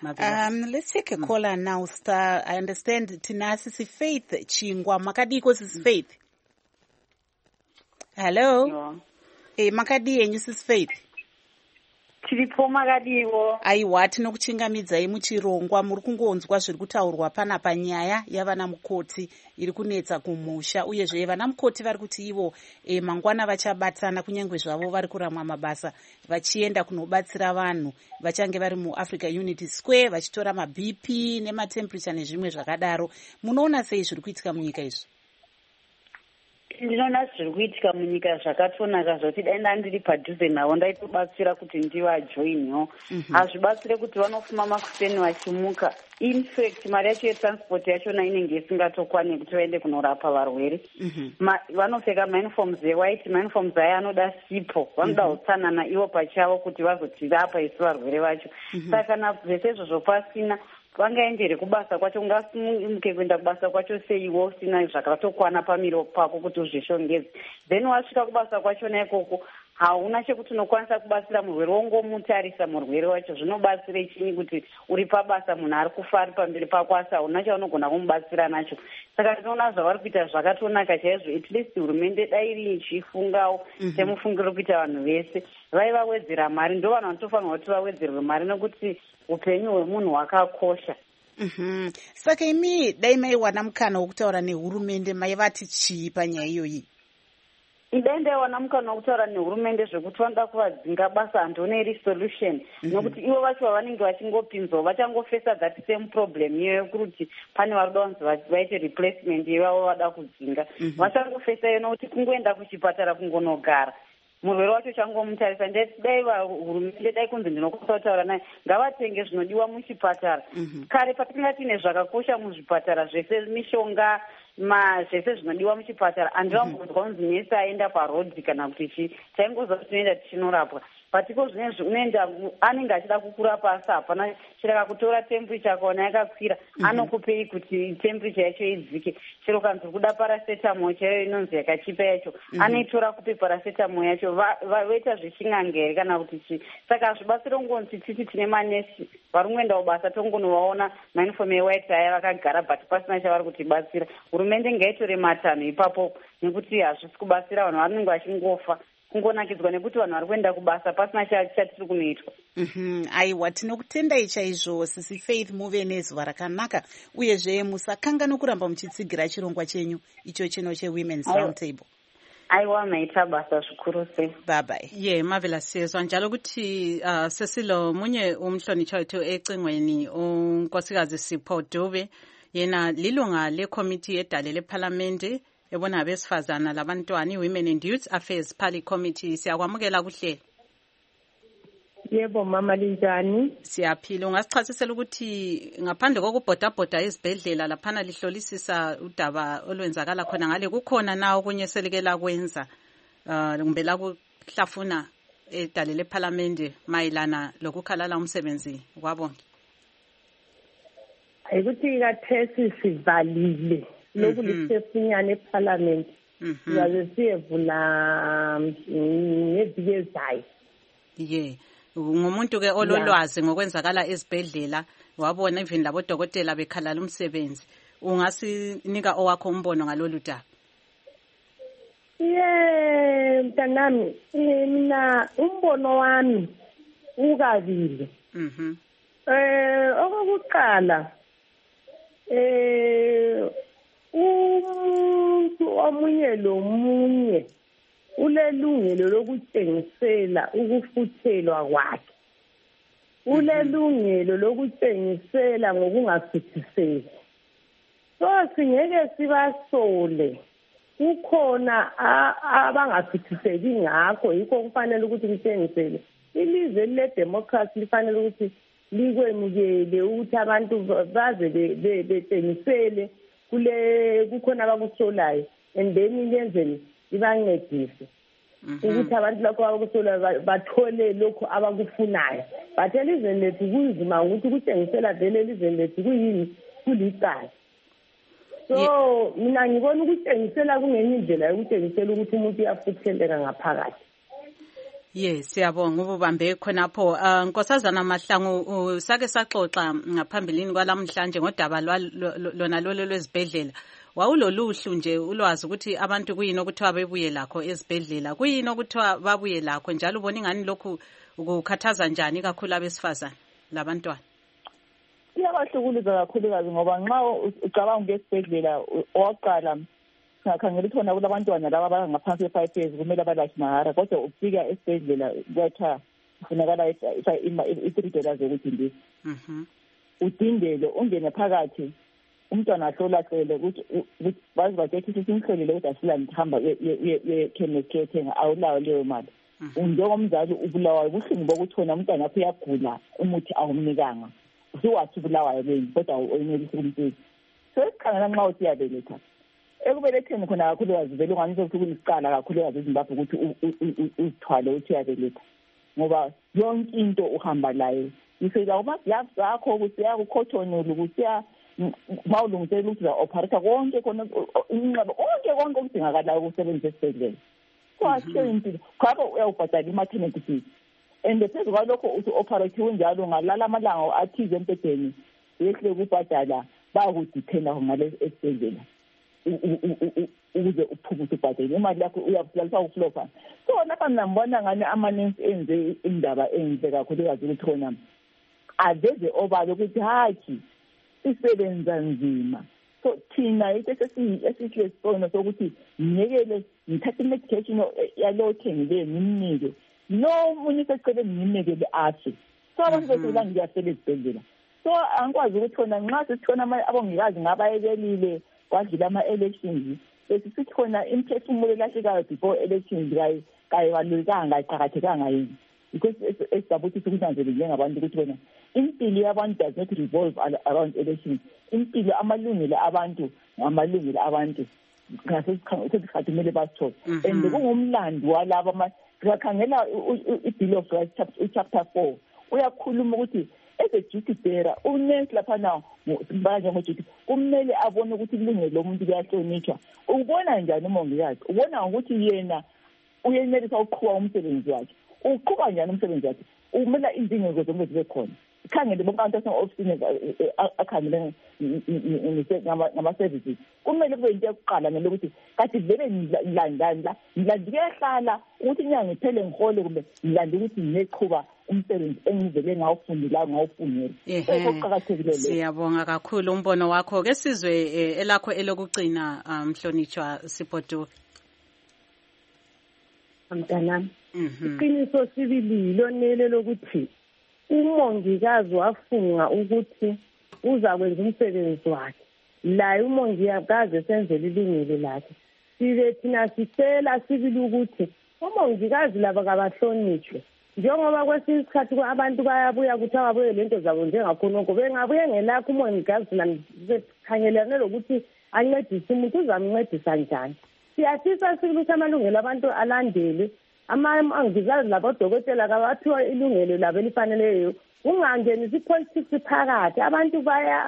Let's take a caller now, Star. I understand Tinasisi Faith Chingwa. Makadiko is Faith. Hello. Makadi yenyu sis Faith. Tiripo Makadiwo. Aiwa tinokuchingamidzai muchirongwa, muri kungonzwa zviri kutaurwa panapa nyaya yavana mukoti iri kunetsa kumusha, uyezve vana mukoti vari kuti ivo mangwana vachabatsana kunyange zvavo vari kuramwa mabasa vachienda kunobatsira vanhu vachange vari muAfrica Unity Square vachitora maBP nematemperature nezvimwe zvakadaro. Munoona sei zviri kuitika munyika izvi? ndinoona zviri kuitika munyika zvakatonaka zvokuti dai ndandiri padhuze navo ndaitobatsira kuti ndivajoinyo. Hazvibatsire kuti vanofuma makuseni vachimuka. In fact mari yacho yetransport yachona inenge isingatokwani kuti vaende kunorapa varwere. Vanopfeka mauniforms ewhite, mauniforms aya anoda sipo, vanoda utsanana ivo pachavo kuti vazotirapa isu varwere vacho. Saka kana zvese izvozvo pasina vangaendere kubasa kwacho, ungasimuke kuenda kubasa kwacho seiwo usina zvakatokwana pamiro pako kuti uzvishongedze. Then wasvika kubasa kwachona ikoko hauna chekuti unokwanisa kubatsira murwere, wongomutarisa murwere wacho. Zvinobatsire chini kuti uri pabasa munhu ari kufa ari pamberi pako asi hauna chaunogona kumubatsira nacho. Saka tinoona zvavari kuita zvakatonaka chaizvo. At least hurumende dai iri ichifungawo semufungiro kuita vanhu vese vaivawedzera mari. Ndo vanhu vanotofanirwa kuti vawedzerwe mari nekuti upenyu hwemunhu hwakakosha. Saka imi dai maiwana mukana wokutaura nehurumende maivati chii panyaya iyoyi? Idai ndaiwana mukana wokutaura nehurumende zvekuti vanoda kuvadzinga basa handione iri solution. Nokuti ivo vacho vavanenge vachingopinzwa vachangofesa that same problem iyoyo kuti pane varikuda kunzi vaite replacement ivavo vada kudzinga. Vachangofesa iyo nokuti kungoenda kuchipatara kungonogara. Murwere wacho changomutarisa. Dai hurumende dai kunzi ndinokwanisa kutaura naye ngavatenge zvinodiwa muchipatara. Kare patinga tine zvakakosha muzvipatara zvese mishonga zvese zvinodiwa muchipatara handivambonzwa kunzi nesi aenda parodhi kana kuti chii. Taingoziva kuti tinoenda tichinorapwa. Patiko zvinezvi unoenda anenge achida kukurapa asi hapana chireka kutora temperature akaona yakakwira anokupei kuti temperature yacho idzike. Chero kanzi kuda paracetamol chaiyo inonzi yakachipa yacho anoitora kupe paracetamol yacho. Voita zvechingangere kana kuti chii. Saka hazvibatsire kungonzi titi tine manesi vari kungoenda kubasa tongonovaona mauniform ewhite aya vakagara but pasina chavari kutibatsira. Hurumende ngaitore matanho ipapo nekuti hazvisi kubatsira vanhu vanenge vachingofa. Kungonakidzwa nekuti vanhu vari kuenda kubasa pasina chatiri kunoitwa. Aiwa, tinokutendai chaizvo sisi Faith, muve nezuva rakanaka uyezve musakanga nokuramba muchitsigira chirongwa chenyu icho chino cheWomen's Roundtable. Aiwa, maita basa zvikuru sei. Bye bye. Yeah, marvelous siyezwa njalo ukuthi Sesilo munye umhlonitshwa wethu ecingweni unkosikazi Sipho Dube, yena lilunga lekomiti yedale leParliament ebona abesifazana labantwana Women and Youth Affairs Party Committee. Siyakwamukela kuhlelo. Yebo mama, linjani? Siyaphila. Ungasichasisela ukuthi ngaphandle kokubhodabhoda izibhedlela laphana lihlolisisa udaba olwenzakala khona ngale kukhona na okunye selekela kwenza kumbe la kuhlafuna edale leParliament mayilana lokukhalala umsebenzi kwabonke? Ayikuthi kathesi sivalile lokhu lisefunyane eParliament. Siyaze siyevula ngeviki ezayo. Yeah. Ngumuntu ke ololwazi ngokwenzakala ezibhedlela, wabona even labodokotela bekhalala umsebenzi. Ungasinika owakho umbono ngalolu daba? Mntanami, mina umbono wami ukabili. Okokuqala umuntu omunye lomunye ulelungelo lokutshengisela ukufuthelwa kwakhe. Ulelungelo lokutshengisela ngokungasuthiseki. So singeke sibasole. Kukhona abangasuthiseki ngakho, yikho kufanele ukuthi kutshengisele. Ilizwe ledemocracy lifanele ukuthi likwemukele ukuthi abantu baze betshengisele kukhona abakusolayo, and then lenzeni ibancedise ukuthi abantu lokho abakusolayo bathole lokho abakufunayo. But elizweni lethu kunzima ukuthi kutshengisela vele elizweni lethu kuyini kulicala. So mina ngibona ukutshengisela kungenye indlela yokutshengisela ukuthi umuntu uyafutheleka ngaphakathi. Yes, siyabonga ubambe khonapho. Nkosazana Mahlangu, sake saxoxa ngaphambilini kwalamhlanje ngodaba lona lolo lwezibhedlela. Wawuloluhlu nje ulwazi ukuthi abantu kuyini okuthiwa bebuye lakho ezibhedlela, kuyini okuthiwa babuye lakho, njalo ubona ingani lokhu ukukhathaza njani kakhulu abesifazana labantwana? Iyabahlukuluza kakhulukazi ngoba nxa ucabanga ngesibhedlela oqala singakhangela ukuthi khona kulabantwana laba abangaphansi kwe-5 years kumele abalatshwe mahara, kodwa ufika esibhedlela kuyathiwa kufunakala $3 zokuthi ndisi udindele ungene phakathi umntwana ahlolahlele ukuthi bazi bathethi simhlolile ukuthi asilani hamba ye-chemist yothenga awulayo leyo mali. Njengomzali ubulawayo buhlungu bokuthi wena umntwana wakho uyagula umuthi awumnikanga usuwathi ubulawayo beni kodwa awuyenelisi ukumsiza. So esikhangela nxa uthi uyabeletha ekubeletheni khona kakhulukazi vele unganiso ukuthi kulisicala kakhulukazi eZimbabwe ukuthi uzithwale uthi uyabeletha ngoba yonke into uhamba layo usela umagilavu zakho ukuthi uyakukhothonulo ukuthi mawulungisela ukuthi za-operator konke khona inqaba konke okudingakalayo ukusebenzisa esibhedlela. So asihle impilo khapha uyawubhadala i-maternity fees and phezu kwalokho uthi operatiwe njalo ngalala amalanga athize empedeni yehle kubhadala bayakudiphenda ngale esibhedlela ukuze uphumute ubhadele imali yakho uyabhalisa uflopa. So lapha nambona ngani amanensi enze indaba enhle kakhulukazi ukuthi khona aveze obalo ukuthi hayi isebenza nzima. So thina into esihle sibona sokuthi ngiyekele ngithathe medication yalo thengile ngimnike no umunye secebe ngimnike athi so abantu bethu ngiyasela esibhedlela. So angikwazi ukuthi khona nxa sithona abongikazi ngabayekelile kwadlula ama-elections besithi khona imphefumulo elahlekayo before elections kayibalulekanga iqakathekanga yini because esizabuthi sikunanzele njengabantu ukuthi wena impilo yabantu does not revolve around elections. Impilo amalungelo abantu ngamalungelo abantu ngasesikhathi kumele basithole and kungumlando walaba siyakhangela i-Bill of Rights chapter 4 uyakhuluma ukuthi as a duty bearer unensi lapha nawo mbanje ngojuti kumele abone ukuthi kulungile lo muntu kuyahlonishwa. Ubona njani umongikazi? Ubona ukuthi yena uyenelisa ukuqhuba umsebenzi wakhe. Uqhuba njani umsebenzi wakhe? Umela izingeko zonke zibe khona. Khangele bonke abantu asema-ofisini akhangele ngama-services kumele kube into yokuqala ngelo ukuthi kathi vele ngilandike hlala ukuthi inyanga iphele ngihole kumbe ngilande ukuthi ngineqhuba umsebenzi engivele ngawufundela ngawufundela. Okuqakathekile. Siyabonga kakhulu umbono wakho. Ke sizwe elakho elokugcina Mhlonitshwa Sipho. Mntanami iqiniso sibili lonele lokuthi umongikazi wafunga ukuthi uzakwenza umsebenzi wakhe la umongikazi esenzele ilungelo lakhe. Sibe thina sicela sibili ukuthi umongikazi laba kabahlonitshwe njengoba kwesinye isikhathi abantu bayabuya ukuthi ababuye lento zabo njengakhonoko bengabuye ngelakho umongikazi khangelane lokuthi ancedise umuntu uzamncedisa njani. Siyasisa sibili ukuthi amalungelo abantu alandele amangikazi labodokotela kabathiwa ilungelo labo elifaneleyo ungangenisi politics phakathi. Abantu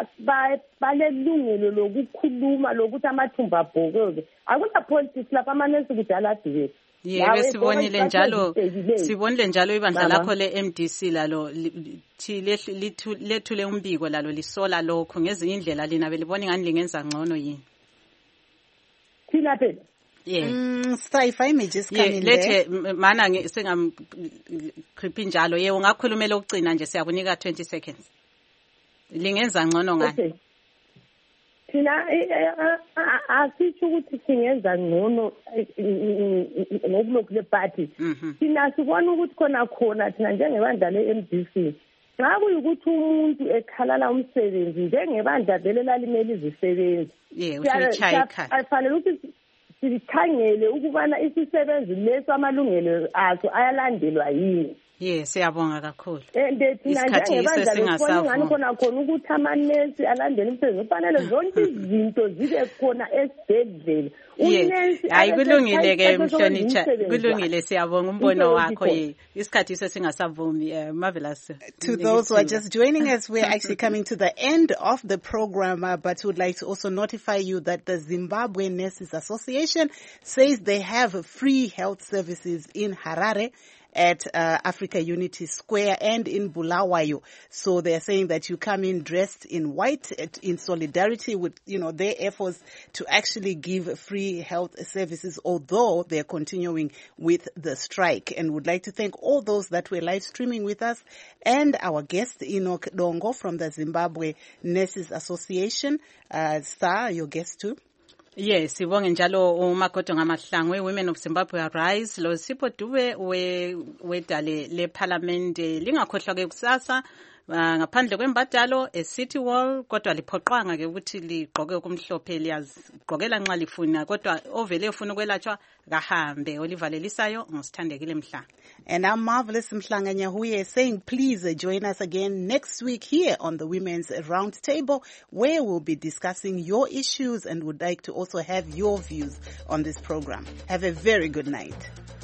balelungelo lokukhuluma lokuthi amathumbu abhokoke akuna politics lapha amanesi kudala adibete. Yebo sibonile njalo ibandla lakho le-MDC lalo lethule umbiko lalo lisola lokho ngezinye indlela lina belibona ngani lingenza ngcono yini? Thina phela if I may just come in there. Mana singamkhiphi njalo yebo ungakhulumela ukugcina nje siyakunika 20 seconds. Lingenza ngcono ngani? Thina asitsho ukuthi singenza ngcono ngokulokhu le-party. Thina sibona ukuthi khona thina njengebandla le-MDC nxa kuyukuthi umuntu ekhalala umsebenzi njengebandla vele lalimele izisebenzi afanele ukuthi sikhangele ukubana isisebenzi leso amalungelo aso ayalandelwa yini. Siyabonga kakhulu. Isikhathi singasavuma khona ukuthi amanesi alandele umsebenzi kufanele zonke izinto zibe khona esibhedlela. Hayi kulungile ke Mhlonitshwa, kulungile siyabonga umbono wakho isikhathi singasavumi. Marvelous. To those who are just joining us, we're actually coming to the end of the program, but would like to also notify you that the Zimbabwe Nurses Association says they have free health services in Harare at Africa Unity Square and in Bulawayo. So they're saying that you come in dressed in white in solidarity with, their efforts to actually give free health services, although they're continuing with the strike. And would like to thank all those that were live streaming with us and our guest, Enoch Dongo from the Zimbabwe Nurses Association. Sir, your guest too. Yes, sibonge njalo uMagodo Ngamahlangwe Women of Zimbabwe Rise lo Sipho Dube wedale le parliament lingakhohlwa ke kusasa ngaphandle kwembadalo eCity Wall, kodwa liphoqwanga ke ukuthi ligqoke okumhlophe, liyazigqokela nxa lifuna, kodwa ovele ufuna ukwelatshwa kahambe. Oliver Lelisayo, ngosithandekile Mhlanga. And I'm Marvelous Mhlanga Nyahuye saying please join us again next week here on the Women's Roundtable, where we'll be discussing your issues and would like to also have your views on this program. Have a very good night.